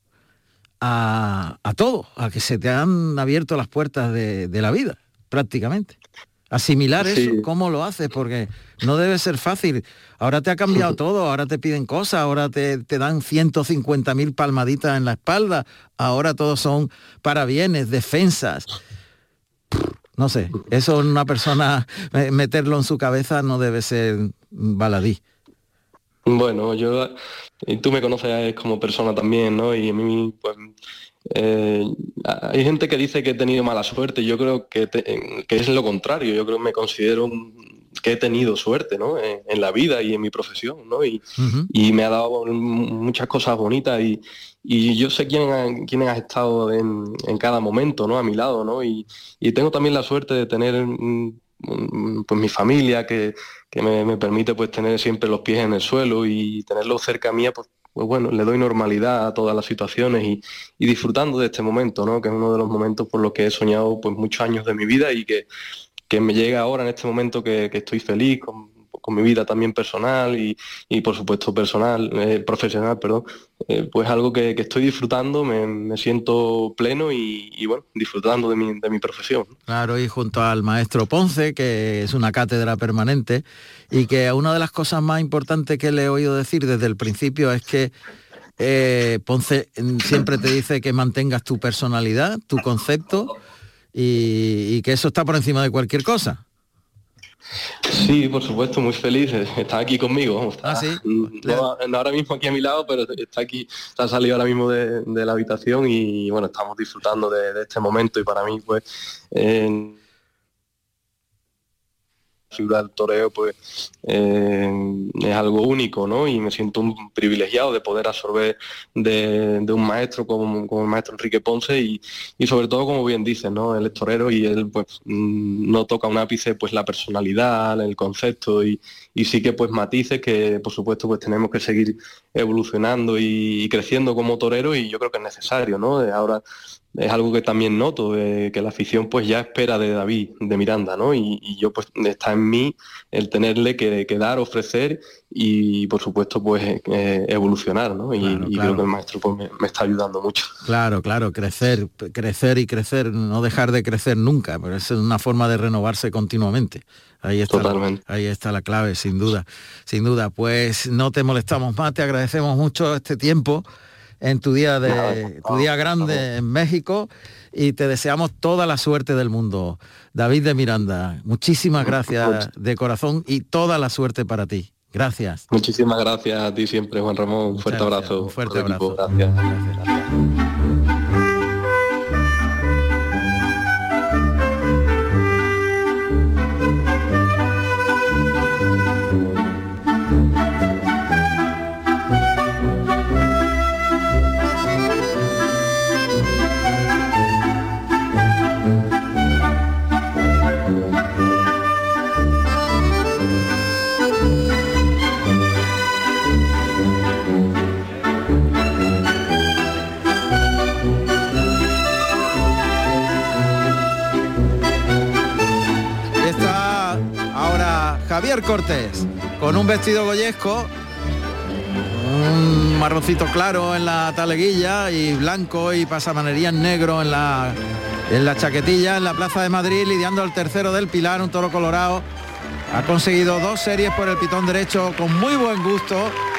a, a todo, a que se te han abierto las puertas de, de la vida, prácticamente. Asimilar sí. Eso, ¿cómo lo haces? Porque no debe ser fácil. Ahora te ha cambiado todo, ahora te piden cosas, ahora te, te dan ciento cincuenta mil palmaditas en la espalda, ahora todos son parabienes, defensas. No sé, eso en una persona, meterlo en su cabeza no debe ser baladí. Bueno, yo, y tú me conoces como persona también, ¿no? Y a mí, pues, eh, hay gente que dice que he tenido mala suerte, yo creo que, te, que es lo contrario, yo creo que me considero que he tenido suerte, ¿no? En, en la vida y en mi profesión, ¿no? Y, uh-huh. y me ha dado muchas cosas bonitas y, y yo sé quién, ha, quién has estado en, en cada momento, ¿no? A mi lado, ¿no? Y, y tengo también la suerte de tener pues mi familia que, que me, me permite pues tener siempre los pies en el suelo y tenerlo cerca mía, pues, pues bueno, le doy normalidad a todas las situaciones y, y disfrutando de este momento, ¿no? Que es uno de los momentos por los que he soñado pues muchos años de mi vida y que, que me llega ahora en este momento que, que estoy feliz con, con mi vida también personal y, y por supuesto personal, eh, profesional, perdón, eh, pues algo que, que estoy disfrutando, me, me siento pleno y, y bueno, disfrutando de mi, de mi profesión. Claro, y junto al maestro Ponce, que es una cátedra permanente, y que una de las cosas más importantes que le he oído decir desde el principio es que eh, Ponce siempre te dice que mantengas tu personalidad, tu concepto, y, y que eso está por encima de cualquier cosa. Sí, por supuesto, muy feliz. Está aquí conmigo. Está, ah, ¿sí? no, no ahora mismo aquí a mi lado, pero está aquí, está salido ahora mismo de, de la habitación y bueno, estamos disfrutando de, de este momento y para mí pues... Eh... figura del toreo pues eh, es algo único, ¿no? Y me siento un privilegiado de poder absorber de, de un maestro como, como el maestro Enrique Ponce y, y sobre todo, como bien dices, ¿no? Él es torero y él pues no toca un ápice pues la personalidad, el concepto y, y sí que pues matices que por supuesto pues tenemos que seguir evolucionando y, y creciendo como torero y yo creo que es necesario, ¿no? Ahora es algo que también noto, eh, que la afición pues ya espera de David, de Miranda, ¿no? Y, y yo pues está en mí el tenerle que, que dar, ofrecer y por supuesto pues eh, evolucionar, ¿no? Y, Claro, y claro. creo que el maestro pues me, me está ayudando mucho. Claro, claro, crecer, crecer y crecer, no dejar de crecer nunca, pero es una forma de renovarse continuamente. Ahí está, Totalmente. La, ahí está la clave, sin duda, sin duda. Pues no te molestamos más, te agradecemos mucho este tiempo en tu día de tu día grande en México y te deseamos toda la suerte del mundo. David de Miranda, muchísimas gracias de corazón y toda la suerte para ti. Gracias. Muchísimas gracias a ti siempre, Juan Ramón. Un fuerte abrazo. Un fuerte por el equipo. abrazo. Gracias. Javier Cortés, con un vestido goyesco, un marroncito claro en la taleguilla y blanco y pasamanería en negro en la, en la chaquetilla, en la Plaza de Madrid, lidiando al tercero del Pilar, un toro colorado. Ha conseguido dos series por el pitón derecho con muy buen gusto.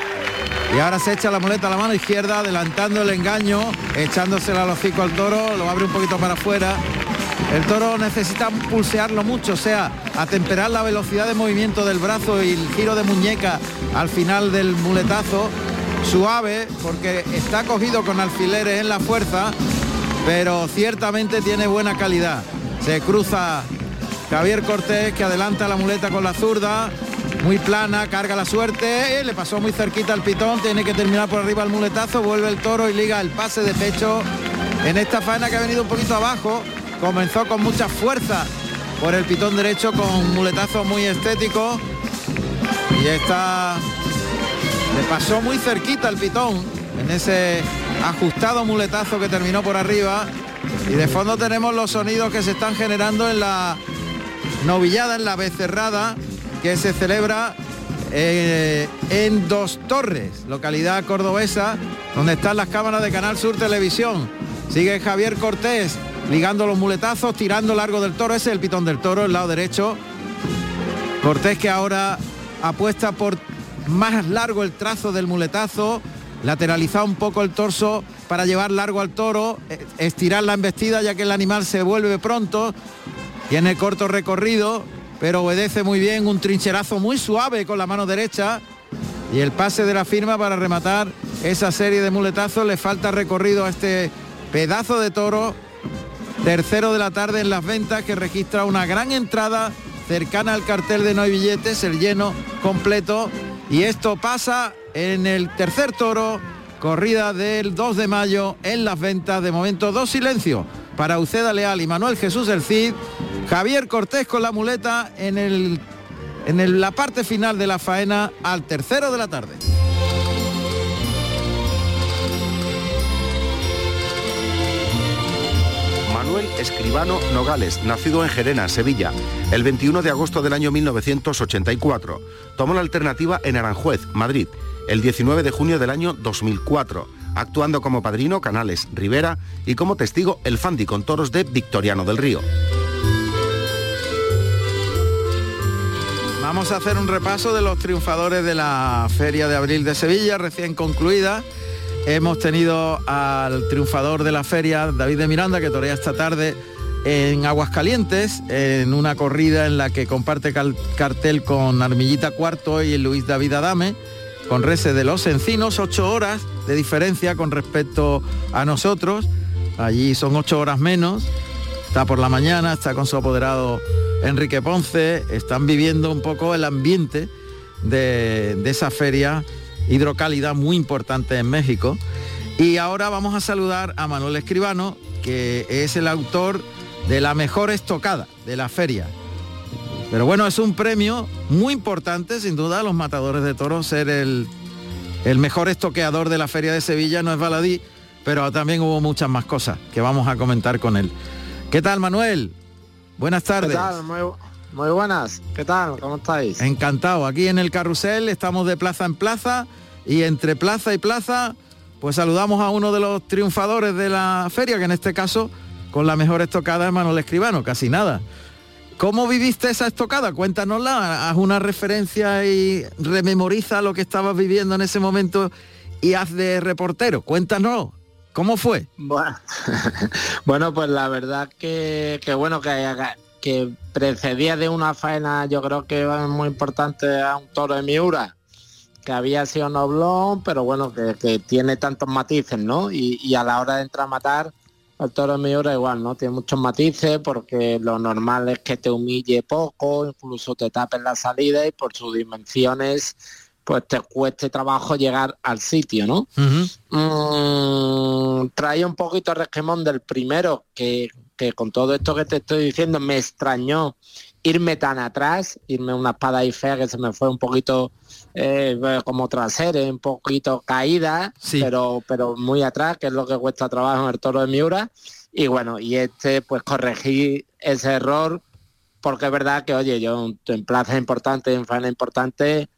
Y ahora se echa la muleta a la mano izquierda, adelantando el engaño, echándosela al hocico al toro, lo abre un poquito para afuera. El toro necesita pulsearlo mucho, o sea, atemperar la velocidad de movimiento del brazo y el giro de muñeca al final del muletazo, suave, porque está cogido con alfileres en la fuerza, pero ciertamente tiene buena calidad. Se cruza Javier Cortés, que adelanta la muleta con la zurda, muy plana, carga la suerte, eh, le pasó muy cerquita al pitón, tiene que terminar por arriba el muletazo, vuelve el toro y liga el pase de pecho en esta faena que ha venido un poquito abajo. Comenzó con mucha fuerza por el pitón derecho con un muletazo muy estético y está, le pasó muy cerquita el pitón en ese ajustado muletazo que terminó por arriba. Y de fondo tenemos los sonidos que se están generando en la novillada, en la becerrada, que se celebra eh, en Dos Torres, localidad cordobesa, donde están las cámaras de Canal Sur Televisión. Sigue Javier Cortés ligando los muletazos, tirando largo del toro. Ese es el pitón del toro, el lado derecho. Cortés, que ahora apuesta por más largo el trazo del muletazo, lateralizar un poco el torso para llevar largo al toro, estirar la embestida ya que el animal se vuelve pronto, tiene corto recorrido, pero obedece muy bien, un trincherazo muy suave con la mano derecha y el pase de la firma para rematar esa serie de muletazos. Le falta recorrido a este pedazo de toro, tercero de la tarde en las ventas, que registra una gran entrada cercana al cartel de No hay billetes, el lleno completo. Y esto pasa en el tercer toro, corrida del dos de mayo en las ventas. De momento dos silencios para Uceda Leal y Manuel Jesús El Cid. Javier Cortés con la muleta en, el, en el, la parte final de la faena al tercero de la tarde. Manuel Escribano Nogales, nacido en Gerena, Sevilla, el veintiuno de agosto del año mil novecientos ochenta y cuatro. Tomó la alternativa en Aranjuez, Madrid, el diecinueve de junio del año dos mil cuatro, actuando como padrino Canales Rivera y como testigo el Fandi con toros de Victoriano del Río. Vamos a hacer un repaso de los triunfadores de la Feria de Abril de Sevilla, recién concluida. Hemos tenido al triunfador de la feria, David de Miranda, que torea esta tarde en Aguascalientes, en una corrida en la que comparte cartel con Armillita Cuarto y Luis David Adame, con reses de Los Encinos, ocho horas de diferencia con respecto a nosotros. Allí son ocho horas menos, está por la mañana, está con su apoderado Enrique Ponce, están viviendo un poco el ambiente de, de esa feria hidrocálida muy importante en México. Y ahora vamos a saludar a Manuel Escribano, que es el autor de la mejor estocada de la feria. Pero bueno, es un premio muy importante, sin duda, a los matadores de toros. Ser el, el mejor estoqueador de la feria de Sevilla no es baladí, pero también hubo muchas más cosas que vamos a comentar con él. ¿Qué tal, Manuel? Buenas tardes. ¿Qué tal? Muy, muy buenas. ¿Qué tal? ¿Cómo estáis? Encantado. Aquí en el Carrusel estamos de plaza en plaza y entre plaza y plaza pues saludamos a uno de los triunfadores de la feria, que en este caso con la mejor estocada es Manuel Escribano, casi nada. ¿Cómo viviste esa estocada? Cuéntanosla, haz una referencia y rememoriza lo que estabas viviendo en ese momento y haz de reportero. Cuéntanos, ¿cómo fue? Bueno, bueno pues la verdad que, que bueno, que, que precedía de una faena, yo creo que muy importante, a un toro de Miura, que había sido noblón, pero bueno, que, que tiene tantos matices, ¿no? Y, y a la hora de entrar a matar, el toro de Miura igual, ¿no? Tiene muchos matices porque lo normal es que te humille poco, incluso te tapes la salida y por sus dimensiones pues te cueste trabajo llegar al sitio, ¿no? Uh-huh. Mm, traía un poquito de resquemón del primero, que, que con todo esto que te estoy diciendo me extrañó irme tan atrás, irme una espada ahí fea que se me fue un poquito eh, como trasera, un poquito caída, sí. pero pero muy atrás, que es lo que cuesta trabajo en el toro de Miura. Y bueno, y este pues corregí ese error, porque es verdad que, oye, yo en plazas importantes, en faena importante,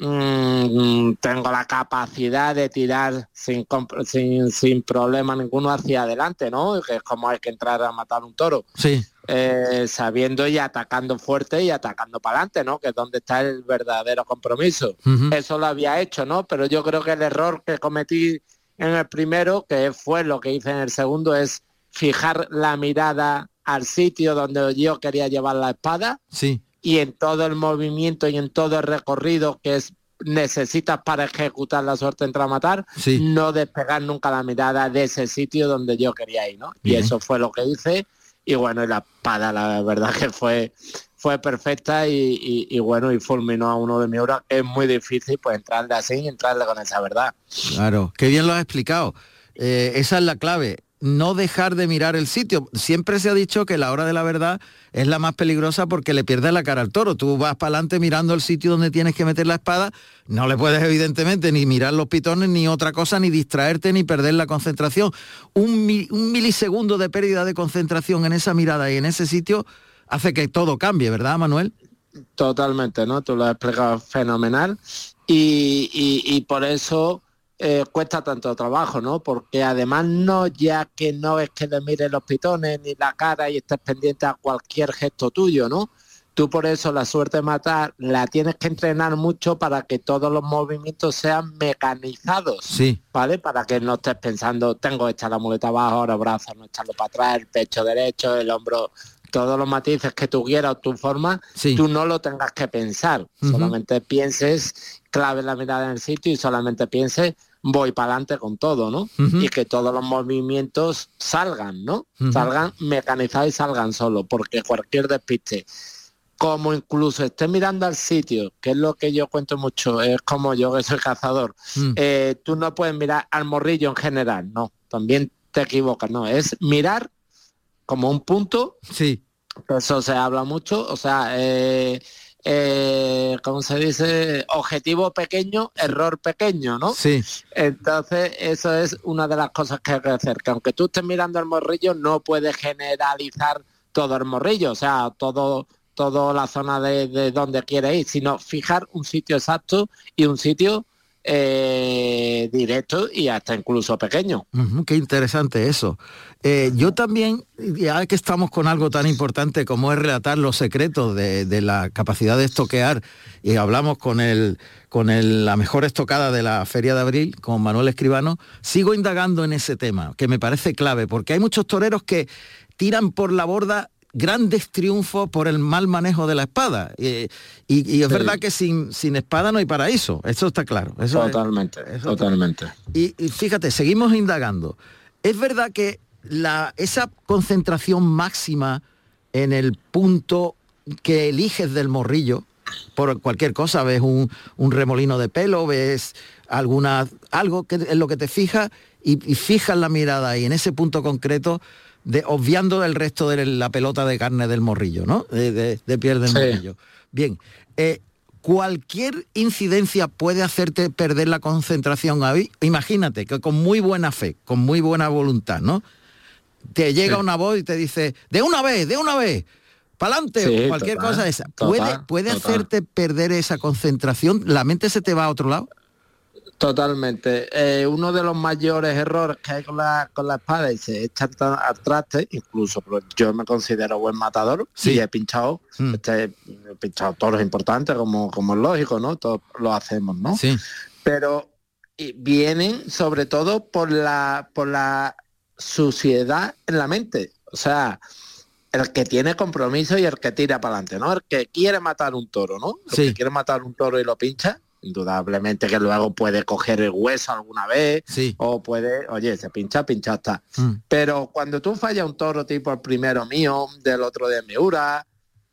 mmm, tengo la capacidad de tirar sin, sin, sin problema ninguno hacia adelante, ¿no? Que es como hay que entrar a matar un toro. Sí. Eh, sabiendo y atacando fuerte y atacando para adelante, ¿no? Que es donde está el verdadero compromiso. Uh-huh. Eso lo había hecho, ¿no? Pero yo creo que el error que cometí en el primero, que fue lo que hice en el segundo, es fijar la mirada al sitio donde yo quería llevar la espada. Sí. Y en todo el movimiento y en todo el recorrido que es necesitas para ejecutar la suerte entrar a matar, sí. no despegar nunca la mirada de ese sitio donde yo quería ir, ¿no? Bien. Y eso fue lo que hice. Y bueno, y la espada, la verdad que fue fue perfecta y, y, y bueno, y fulminó a uno de Miura. Es muy difícil pues entrarle así y entrarle con esa verdad. Claro, qué bien lo has explicado. Eh, esa es la clave. No dejar de mirar el sitio. Siempre se ha dicho que la hora de la verdad es la más peligrosa porque le pierdes la cara al toro. Tú vas para adelante mirando el sitio donde tienes que meter la espada, no le puedes evidentemente ni mirar los pitones, ni otra cosa, ni distraerte, ni perder la concentración. Un, mi, un milisegundo de pérdida de concentración en esa mirada y en ese sitio hace que todo cambie, ¿verdad, Manuel? Totalmente, ¿no? Tú lo has explicado fenomenal y, y, y por eso... Eh, cuesta tanto trabajo, ¿no? Porque además no ya que no es que le mires los pitones ni la cara y estés pendiente a cualquier gesto tuyo, ¿no? Tú por eso la suerte de matar la tienes que entrenar mucho para que todos los movimientos sean mecanizados, sí. ¿vale? Para que no estés pensando, tengo que echar la muleta abajo, ahora brazos, no echarlo para atrás, el pecho derecho, el hombro, todos los matices que tú quieras o tu forma, sí. tú no lo tengas que pensar, uh-huh. solamente pienses, claves la mirada en el sitio y solamente pienses, voy para adelante con todo, ¿no? Uh-huh. Y que todos los movimientos salgan, ¿no? Uh-huh. Salgan mecanizados y salgan solos, porque cualquier despiste, como incluso estés mirando al sitio, que es lo que yo cuento mucho, es como yo que soy cazador, uh-huh. eh, tú no puedes mirar al morrillo en general, no, también te equivocas, no, es mirar como un punto, sí. Eso se habla mucho, o sea, eh, eh, ¿cómo se dice? Objetivo pequeño, error pequeño, ¿no? Sí. Entonces, eso es una de las cosas que hay que hacer, que aunque tú estés mirando el morrillo, no puedes generalizar todo el morrillo, o sea, todo toda la zona de, de donde quieres ir, sino fijar un sitio exacto y un sitio eh, directo y hasta incluso pequeño. Uh-huh, qué interesante eso. Eh, yo también, ya que estamos con algo tan importante como es relatar los secretos de, de la capacidad de estoquear, y hablamos con el con el, la mejor estocada de la Feria de Abril, con Manuel Escribano, sigo indagando en ese tema, que me parece clave, porque hay muchos toreros que tiran por la borda grandes triunfos por el mal manejo de la espada. Eh, y, y es sí. verdad que sin, sin espada no hay paraíso, eso está claro. Eso totalmente, es, eso totalmente. Está. Y, y fíjate, seguimos indagando. Es verdad que la, esa concentración máxima en el punto que eliges del morrillo, por cualquier cosa, ves un, un remolino de pelo, ves alguna algo que en lo que te fijas y, y fijas la mirada ahí, en ese punto concreto, de, obviando el resto de la pelota de carne del morrillo, ¿no? De, de, de piel del sí. morrillo. Bien, eh, cualquier incidencia puede hacerte perder la concentración ahí. Imagínate que con muy buena fe, con muy buena voluntad, ¿no? Te llega sí. una voz y te dice, de una vez, de una vez, pa'lante, sí, cualquier total, cosa esa. ¿Puede, total, puede total. hacerte perder esa concentración? ¿La mente se te va a otro lado? Totalmente. Eh, uno de los mayores errores que hay con la, con la espada y se echa al traste, incluso yo me considero buen matador, sí. y he pinchado, mm. este, he pinchado toros importantes, como, como es lógico, ¿no? Todos lo hacemos, ¿no? Sí. Pero y vienen sobre todo por la, por la suciedad en la mente. O sea, el que tiene compromiso y el que tira para adelante, ¿no? El que quiere matar un toro, ¿no? El sí. que quiere matar un toro y lo pincha, indudablemente que luego puede coger el hueso alguna vez, sí. o puede, oye, se pincha, pincha está. Mm. Pero cuando tú fallas un toro tipo el primero mío, del otro de Miura,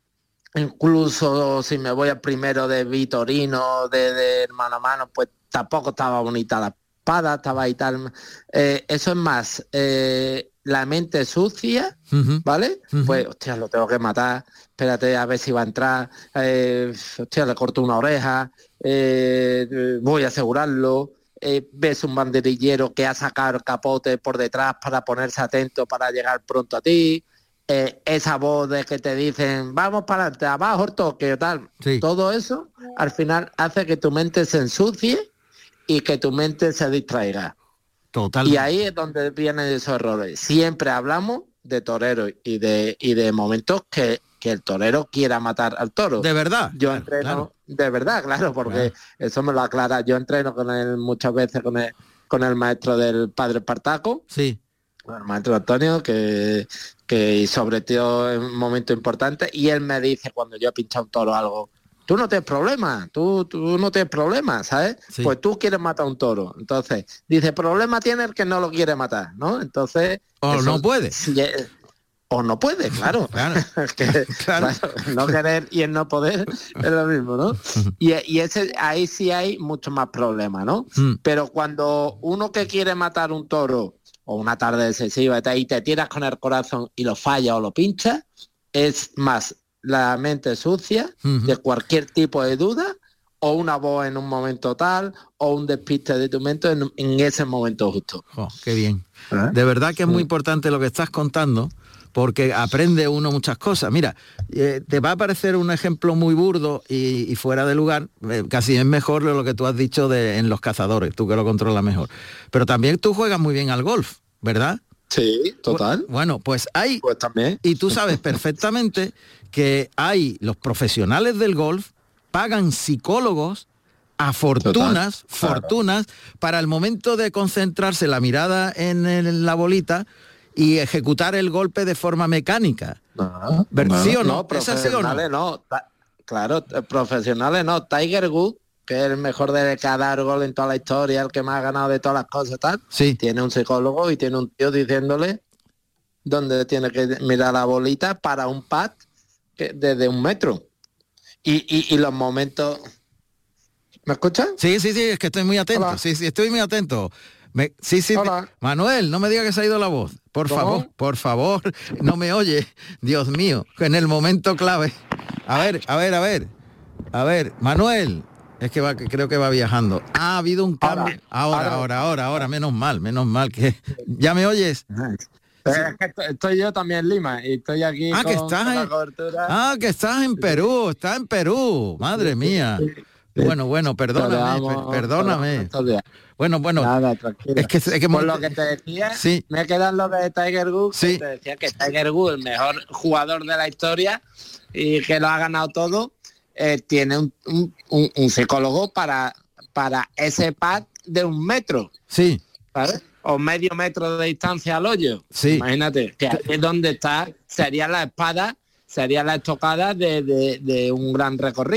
incluso si me voy al primero de Vitorino, de, de mano a mano, pues tampoco estaba bonita la espada, estaba ahí tal. Eh, eso es más, eh, la mente sucia, uh-huh. ¿vale? Uh-huh. Pues, hostia, lo tengo que matar, espérate a ver si va a entrar, eh, hostia, le corto una oreja, eh, voy a asegurarlo, eh, ves un banderillero que ha sacado el capote por detrás para ponerse atento para llegar pronto a ti, eh, esa voz de que te dicen, vamos para adelante, abajo el toque, tal, sí. todo eso al final hace que tu mente se ensucie y que tu mente se distraiga. Total. Y ahí es donde vienen esos errores. Siempre hablamos de toreros y de y de momentos que, que el torero quiera matar al toro. ¿De verdad? Yo entreno, claro. de verdad, claro, porque claro. eso me lo aclara. Yo entreno con él muchas veces con el, con el maestro del padre Espartaco. Sí. El maestro Antonio, que, que sobre todo en un momento importante, y él me dice cuando yo he pinchado un toro algo, tú no tienes problema, tú, tú no tienes problema, ¿sabes? Sí. Pues tú quieres matar a un toro. Entonces, dice, problema tiene el que no lo quiere matar, ¿no? Entonces... O eso, no puede. Si es, o no puede, claro. Claro. que, claro. claro. No querer y el no poder es lo mismo, ¿no? Y, y ese ahí sí hay mucho más problema, ¿no? Mm. Pero cuando uno que quiere matar un toro o una tarde excesiva y te tiras con el corazón y lo falla o lo pincha, es más la mente sucia uh-huh. de cualquier tipo de duda o una voz en un momento tal o un despiste de tu mente en, en ese momento justo. Oh, qué bien. ¿Eh? De verdad que es muy sí. importante lo que estás contando, porque aprende uno muchas cosas. Mira, eh, te va a parecer un ejemplo muy burdo y, y fuera de lugar, eh, casi es mejor lo que tú has dicho de, en los cazadores, tú que lo controlas mejor. Pero también tú juegas muy bien al golf, ¿verdad? Sí, total. Bueno, pues hay... Pues también. Y tú sabes perfectamente que hay los profesionales del golf pagan psicólogos a fortunas, total, fortunas, claro. para el momento de concentrarse la mirada en, en la bolita y ejecutar el golpe de forma mecánica. No, ¿Sí o no? no profesionales no? no. Claro, profesionales no. Tiger Woods, que es el mejor de cada gol en toda la historia, el que más ha ganado de todas las cosas, tal, sí. tiene un psicólogo y tiene un tío diciéndole dónde tiene que mirar la bolita para un pad que, desde un metro. Y, y, y los momentos... ¿Me escuchas? Sí, sí, sí, es que estoy muy atento. Hola. Sí, sí, estoy muy atento. Me... Sí, sí, Hola. Manuel, no me diga que se ha ido la voz. Por ¿Cómo? favor, por favor, no me oye. Dios mío, en el momento clave. A ver, a ver, a ver. A ver, Manuel... Es que va, creo que va viajando. Ha habido un cambio. Ahora, ahora, ahora, ahora, ahora, menos mal, menos mal que... ¿Ya me oyes? Es que estoy yo también en Lima y estoy aquí ah, con, que estás con la en... cobertura. Ah, que estás en Perú, estás en Perú. Madre mía. Bueno, bueno, perdóname, per, perdóname. Bueno, bueno. Nada, tranquilo. Es que, es que por lo que te decía, sí. me quedan lo de Tiger Woods. Sí. Te decía que Tiger Woods, el mejor jugador de la historia y que lo ha ganado todo, eh, tiene un, un, un, un psicólogo para, para ese pad de un metro. Sí. ¿Sabes? O medio metro de distancia al hoyo. Sí. Imagínate, que aquí es donde está, sería la espada, sería la estocada de, de, de un gran recorrido.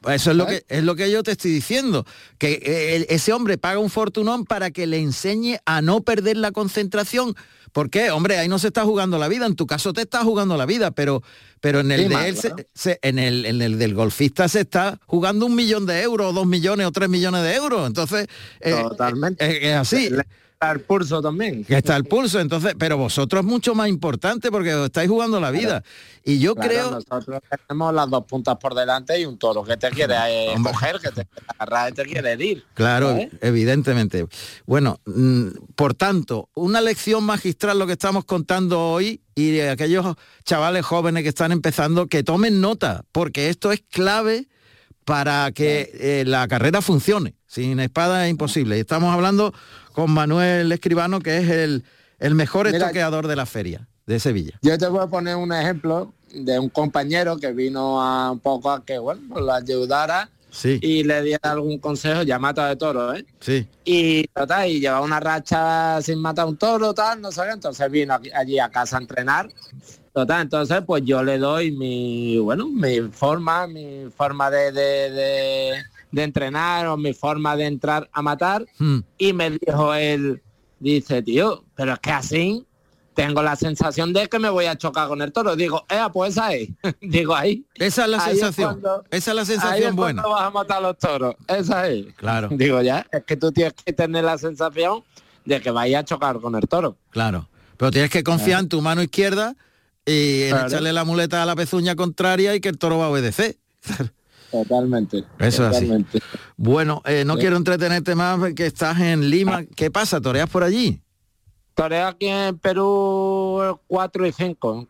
Eso es lo que es lo que yo te estoy diciendo, que eh, ese hombre paga un fortunón para que le enseñe a no perder la concentración. ¿Por qué? Hombre, ahí no se está jugando la vida, en tu caso te estás jugando la vida, pero pero en el Sí, de más, él se- claro. se- en el en el del golfista se está jugando un millón de euros, o dos millones o tres millones de euros. Entonces, eh, Totalmente. eh, es así. El pulso también. Que está el pulso, entonces, pero vosotros es mucho más importante porque os estáis jugando la vida. Y yo Claro, creo... nosotros tenemos las dos puntas por delante y un toro que te quiere eh, coger, que te quiere agarrar y te quiere herir. Claro, ¿sabes? evidentemente. Bueno, mm, por tanto, una lección magistral lo que estamos contando hoy y de aquellos chavales jóvenes que están empezando, que tomen nota, porque esto es clave para que eh, la carrera funcione. Sin espada es imposible. Y estamos hablando con Manuel Escribano, que es el, el mejor Mira, estoqueador de la feria de Sevilla. Yo te voy a poner un ejemplo de un compañero que vino a un poco a que, bueno, pues lo ayudara Sí. y le diera algún consejo, ya mata de toro, ¿eh? Sí. Y total, y llevaba una racha sin matar un toro, tal, no sé qué, entonces vino aquí- allí a casa a entrenar. Total, entonces pues yo le doy mi, bueno, mi forma, mi forma de, de, de, de entrenar o mi forma de entrar a matar. Mm. Y me dijo él, dice, tío, pero es que así tengo la sensación de que me voy a chocar con el toro. Digo, eh, pues esa es. Digo, ahí. Esa es la ahí sensación. cuando- Esa es la ahí sensación es buena. cuando vas a matar a los toros. Esa es. Claro. Digo, ya, es que tú tienes que tener la sensación de que vaya a chocar con el toro. Claro. Pero tienes que confiar en tu mano izquierda y en Claro. echarle la muleta a la pezuña contraria y que el toro va a obedecer. Totalmente. Eso es así. totalmente. Bueno, eh, no Sí. quiero entretenerte más porque estás en Lima. ¿Qué pasa? ¿Toreas por allí? Toreo aquí en Perú cuatro y cinco.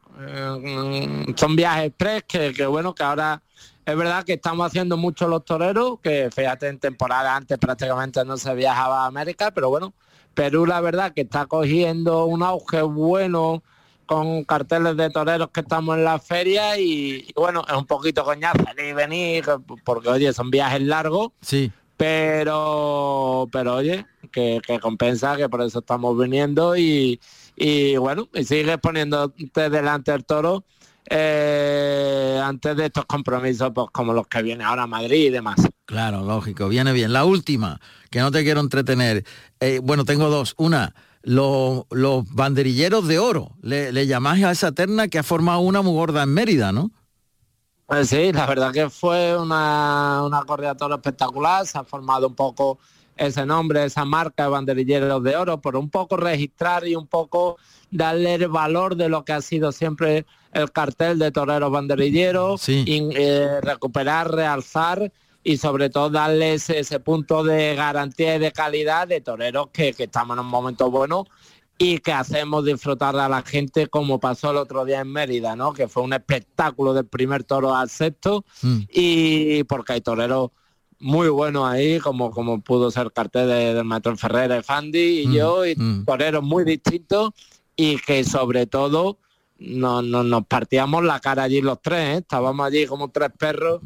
Eh, son viajes express que, que bueno, que ahora es verdad que estamos haciendo mucho los toreros, que fíjate, en temporada antes prácticamente no se viajaba a América, pero bueno, Perú la verdad que está cogiendo un auge bueno con carteles de toreros que estamos en la feria y, y bueno, es un poquito coñazo ir y venir, porque oye, son viajes largos, Sí. pero pero oye, que, que compensa, que por eso estamos viniendo y, y bueno, y sigues poniéndote delante del toro eh, antes de estos compromisos pues como los que vienen ahora a Madrid y demás. Claro, lógico. Viene bien. La última, que no te quiero entretener. Eh, bueno, tengo dos. Una, los, los banderilleros de oro. Le, le llamáis a esa terna que ha formado una muy gorda en Mérida, ¿no? Pues sí, la verdad que fue una, una corrida de toros espectacular, se ha formado un poco ese nombre, esa marca de banderilleros de oro, por un poco registrar y un poco darle el valor de lo que ha sido siempre el cartel de toreros banderilleros, Sí. y, eh, recuperar, realzar y sobre todo darle ese, ese punto de garantía y de calidad de toreros que, que estamos en un momento bueno y que hacemos disfrutar a la gente como pasó el otro día en Mérida, ¿no? Que fue un espectáculo del primer toro al sexto Mm. y porque hay toreros muy buenos ahí, como, como pudo ser cartel de, del maestro Ferrer, Fandi y Mm, yo, y mm. toreros muy distintos y que sobre todo no, no, nos partíamos la cara allí los tres, ¿eh? Estábamos allí como tres perros,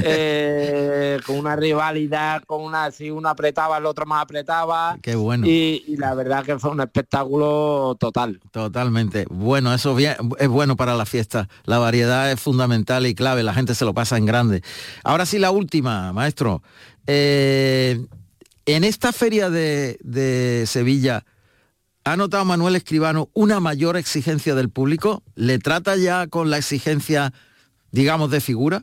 eh, con una rivalidad, con una, si uno apretaba, el otro más apretaba. Qué bueno. Y, y la verdad que fue un espectáculo total. Totalmente. Bueno, eso bien- es bueno para la fiesta. La variedad es fundamental y clave. La gente se lo pasa en grande. Ahora sí, la última, maestro. Eh, en esta feria de, de Sevilla, ¿ha notado Manuel Escribano una mayor exigencia del público? ¿Le trata ya con la exigencia, digamos, de figura?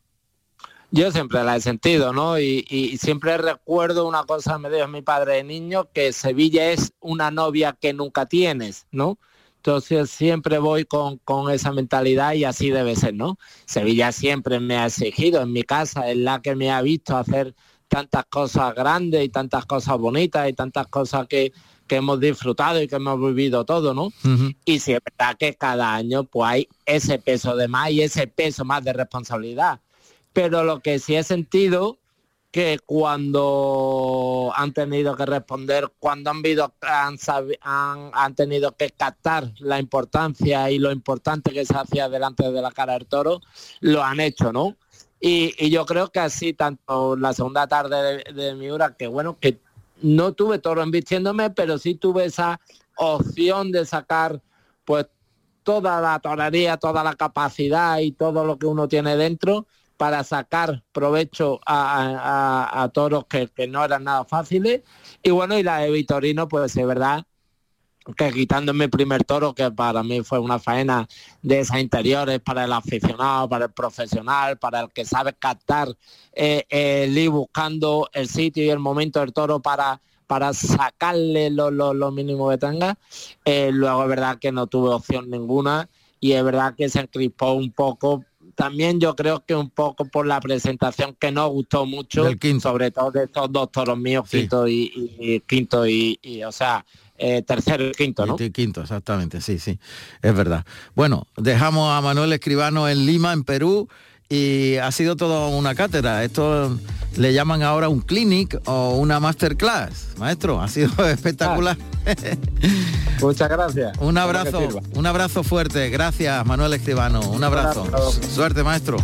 Yo siempre la he sentido, ¿no? Y, y siempre recuerdo una cosa que me dijo mi padre de niño, que Sevilla es una novia que nunca tienes, ¿no? Entonces siempre voy con, con esa mentalidad y así debe ser, ¿no? Sevilla siempre me ha exigido, en mi casa es la que me ha visto hacer tantas cosas grandes y tantas cosas bonitas y tantas cosas que, que hemos disfrutado y que hemos vivido todo, ¿no? Uh-huh. Y sí es verdad que cada año pues hay ese peso de más y ese peso más de responsabilidad. Pero lo que sí he sentido que cuando han tenido que responder, cuando han, vido, han, sabi, han, han tenido que captar la importancia y lo importante que se hacía delante de la cara del toro, lo han hecho, ¿no? Y, y yo creo que así, tanto la segunda tarde de, de Miura, que bueno, que no tuve toro embistiéndome, pero sí tuve esa opción de sacar pues toda la torería, toda la capacidad y todo lo que uno tiene dentro, para sacar provecho a, a, a toros que, que no eran nada fáciles. Y bueno, y la de Vitorino, pues es verdad que quitando mi primer toro, que para mí fue una faena de esas interiores para el aficionado, para el profesional, para el que sabe captar, eh, eh, el ir buscando el sitio y el momento del toro para, para sacarle lo, lo, lo mínimo que tenga. Eh, luego es verdad que no tuve opción ninguna y es verdad que se encrispó un poco. También yo creo que un poco por la presentación que no gustó mucho, sobre todo de estos dos toros míos, sí. quinto y, y, y quinto y, y o sea, eh, tercero y quinto, ¿no? Y quinto, exactamente, sí, sí, es verdad. Bueno, dejamos a Manuel Escribano en Lima, en Perú, y ha sido todo una cátedra. Esto le llaman ahora un clinic o una masterclass, maestro, ha sido espectacular. Muchas gracias. Un abrazo, un abrazo fuerte. Gracias, Manuel Escribano. Un abrazo. Un abrazo. Suerte, maestro.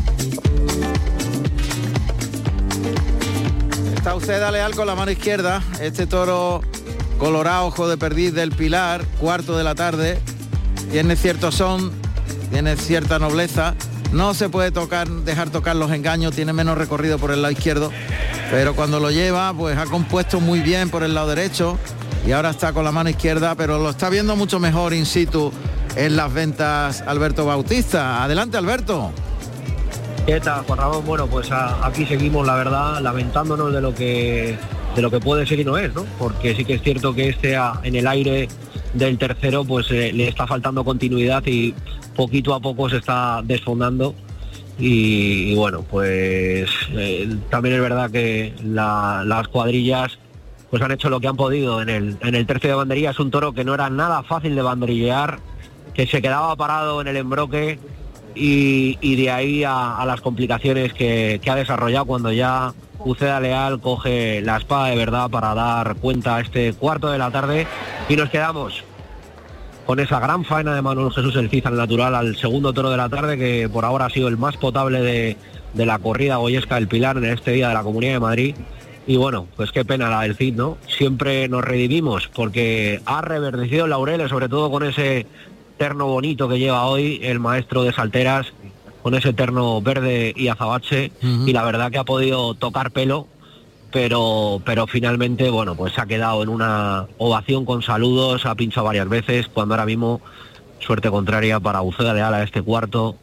Está usted a leal con la mano izquierda. Este toro colorado, ojo de perdiz del Pilar, cuarto de la tarde. Tiene cierto son, tiene cierta nobleza. No se puede tocar, dejar tocar los engaños, tiene menos recorrido por el lado izquierdo, pero cuando lo lleva, pues ha compuesto muy bien por el lado derecho y ahora está con la mano izquierda, pero lo está viendo mucho mejor in situ en las ventas Alberto Bautista. Adelante, Alberto. ¿Qué tal, Juan Ramón? Bueno, pues a, aquí seguimos, la verdad, lamentándonos de lo que de lo que puede ser y no es, ¿no? Porque sí que es cierto que este a, en el aire del tercero, pues eh, le está faltando continuidad y poquito a poco se está desfondando. Y, y bueno, pues eh, también es verdad que la, las cuadrillas pues han hecho lo que han podido en el, en el tercio de banderilla. Es un toro que no era nada fácil de banderillear, que se quedaba parado en el embroque y, y de ahí a, a las complicaciones que, que ha desarrollado cuando ya Uceda Leal coge la espada de verdad para dar cuenta a este cuarto de la tarde y nos quedamos con esa gran faena de Manuel Jesús El Cid al natural al segundo toro de la tarde, que por ahora ha sido el más potable de, de la corrida goyesca del Pilar en este día de la Comunidad de Madrid. Y bueno, pues qué pena la del Cid, ¿no? Siempre nos redimimos porque ha reverdecido laureles, sobre todo con ese terno bonito que lleva hoy el maestro de Salteras, con ese terno verde y azabache, uh-huh. y la verdad que ha podido tocar pelo, pero pero finalmente, bueno, pues se ha quedado en una ovación con saludos, ha pinchado varias veces, cuando ahora mismo, suerte contraria para Uceda Leal a este cuarto,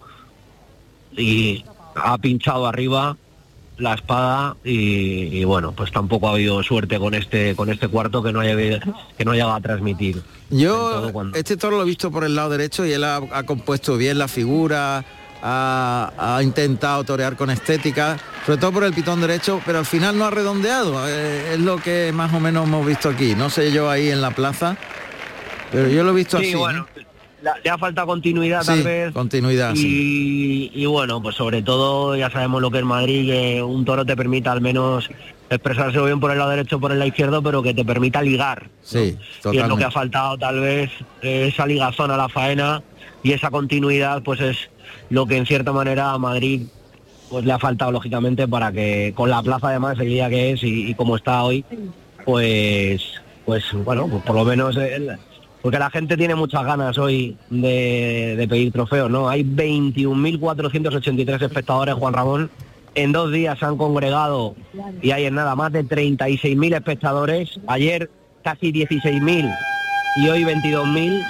y ha pinchado arriba la espada y, y bueno, pues tampoco ha habido suerte con este con este cuarto que no haya que no haya a transmitir. Yo cuando... este toro lo he visto por el lado derecho y él ha, ha compuesto bien la figura, ha, ha intentado torear con estética, sobre todo por el pitón derecho, pero al final no ha redondeado, eh, es lo que más o menos hemos visto aquí, no sé yo ahí en la plaza, pero yo lo he visto sí, así. Bueno. La, le ha faltado continuidad, sí, tal vez. continuidad, y, sí. y bueno, pues sobre todo ya sabemos lo que es Madrid, que un toro te permita al menos expresarse bien por el lado derecho, por el lado izquierdo, pero que te permita ligar, ¿no? Sí, totalmente. Y es lo que ha faltado tal vez, eh, esa ligazón a la faena y esa continuidad, pues es lo que en cierta manera a Madrid pues le ha faltado lógicamente para que con la plaza además el día que es y, y como está hoy, pues pues bueno, pues por lo menos el, porque la gente tiene muchas ganas hoy de, de pedir trofeos, ¿no? Hay veintiún mil cuatrocientos ochenta y tres espectadores, Juan Ramón. En dos días se han congregado y hay en nada más de treinta y seis mil espectadores. Ayer casi dieciséis mil y hoy veintidós mil.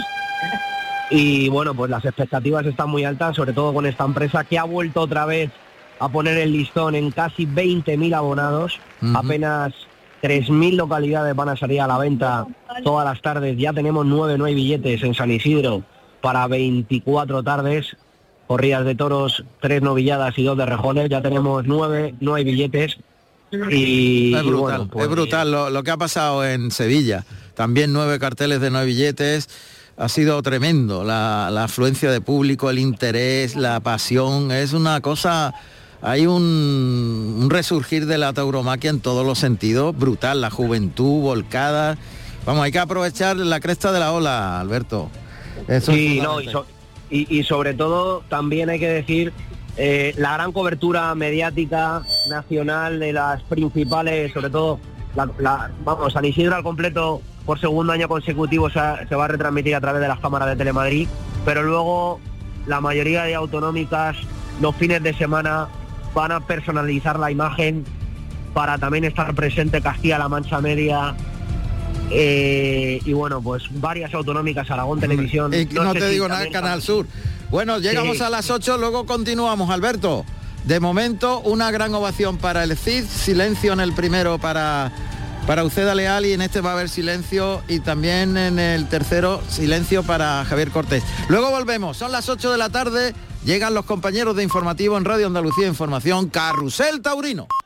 Y bueno, pues las expectativas están muy altas, sobre todo con esta empresa que ha vuelto otra vez a poner el listón en casi veinte mil abonados. Uh-huh. Apenas tres mil localidades van a salir a la venta todas las tardes. Ya tenemos nueve, no hay billetes en San Isidro para veinticuatro tardes. Corridas de toros, tres novilladas y dos de rejones. Ya tenemos nueve, no hay billetes. Y, es brutal, y bueno, pues... es brutal lo, lo que ha pasado en Sevilla. También nueve carteles de no hay billetes. Ha sido tremendo la, la afluencia de público, el interés, la pasión. Es una cosa... Hay un, un resurgir de la tauromaquia en todos los sentidos, brutal, la juventud volcada. Vamos, hay que aprovechar la cresta de la ola, Alberto. Eso sí, no, y, so, y, y sobre todo también hay que decir eh, la gran cobertura mediática nacional de las principales, sobre todo, la, la, vamos, San Isidro al completo por segundo año consecutivo se, se va a retransmitir a través de las cámaras de Telemadrid, pero luego la mayoría de autonómicas, los fines de semana, van a personalizar la imagen para también estar presente Castilla-La Mancha Media. Eh, y bueno, pues varias autonómicas, Aragón Televisión. Y no, no te si digo nada, Canal Sur. Bueno, llegamos sí. a las ocho, luego continuamos, Alberto. De momento, una gran ovación para el Cid, silencio en el primero para, para Uceda Leal, y en este va a haber silencio, y también en el tercero, silencio para Javier Cortés. Luego volvemos, son las ocho de la tarde, llegan los compañeros de Informativo en Radio Andalucía Información, Carrusel Taurino.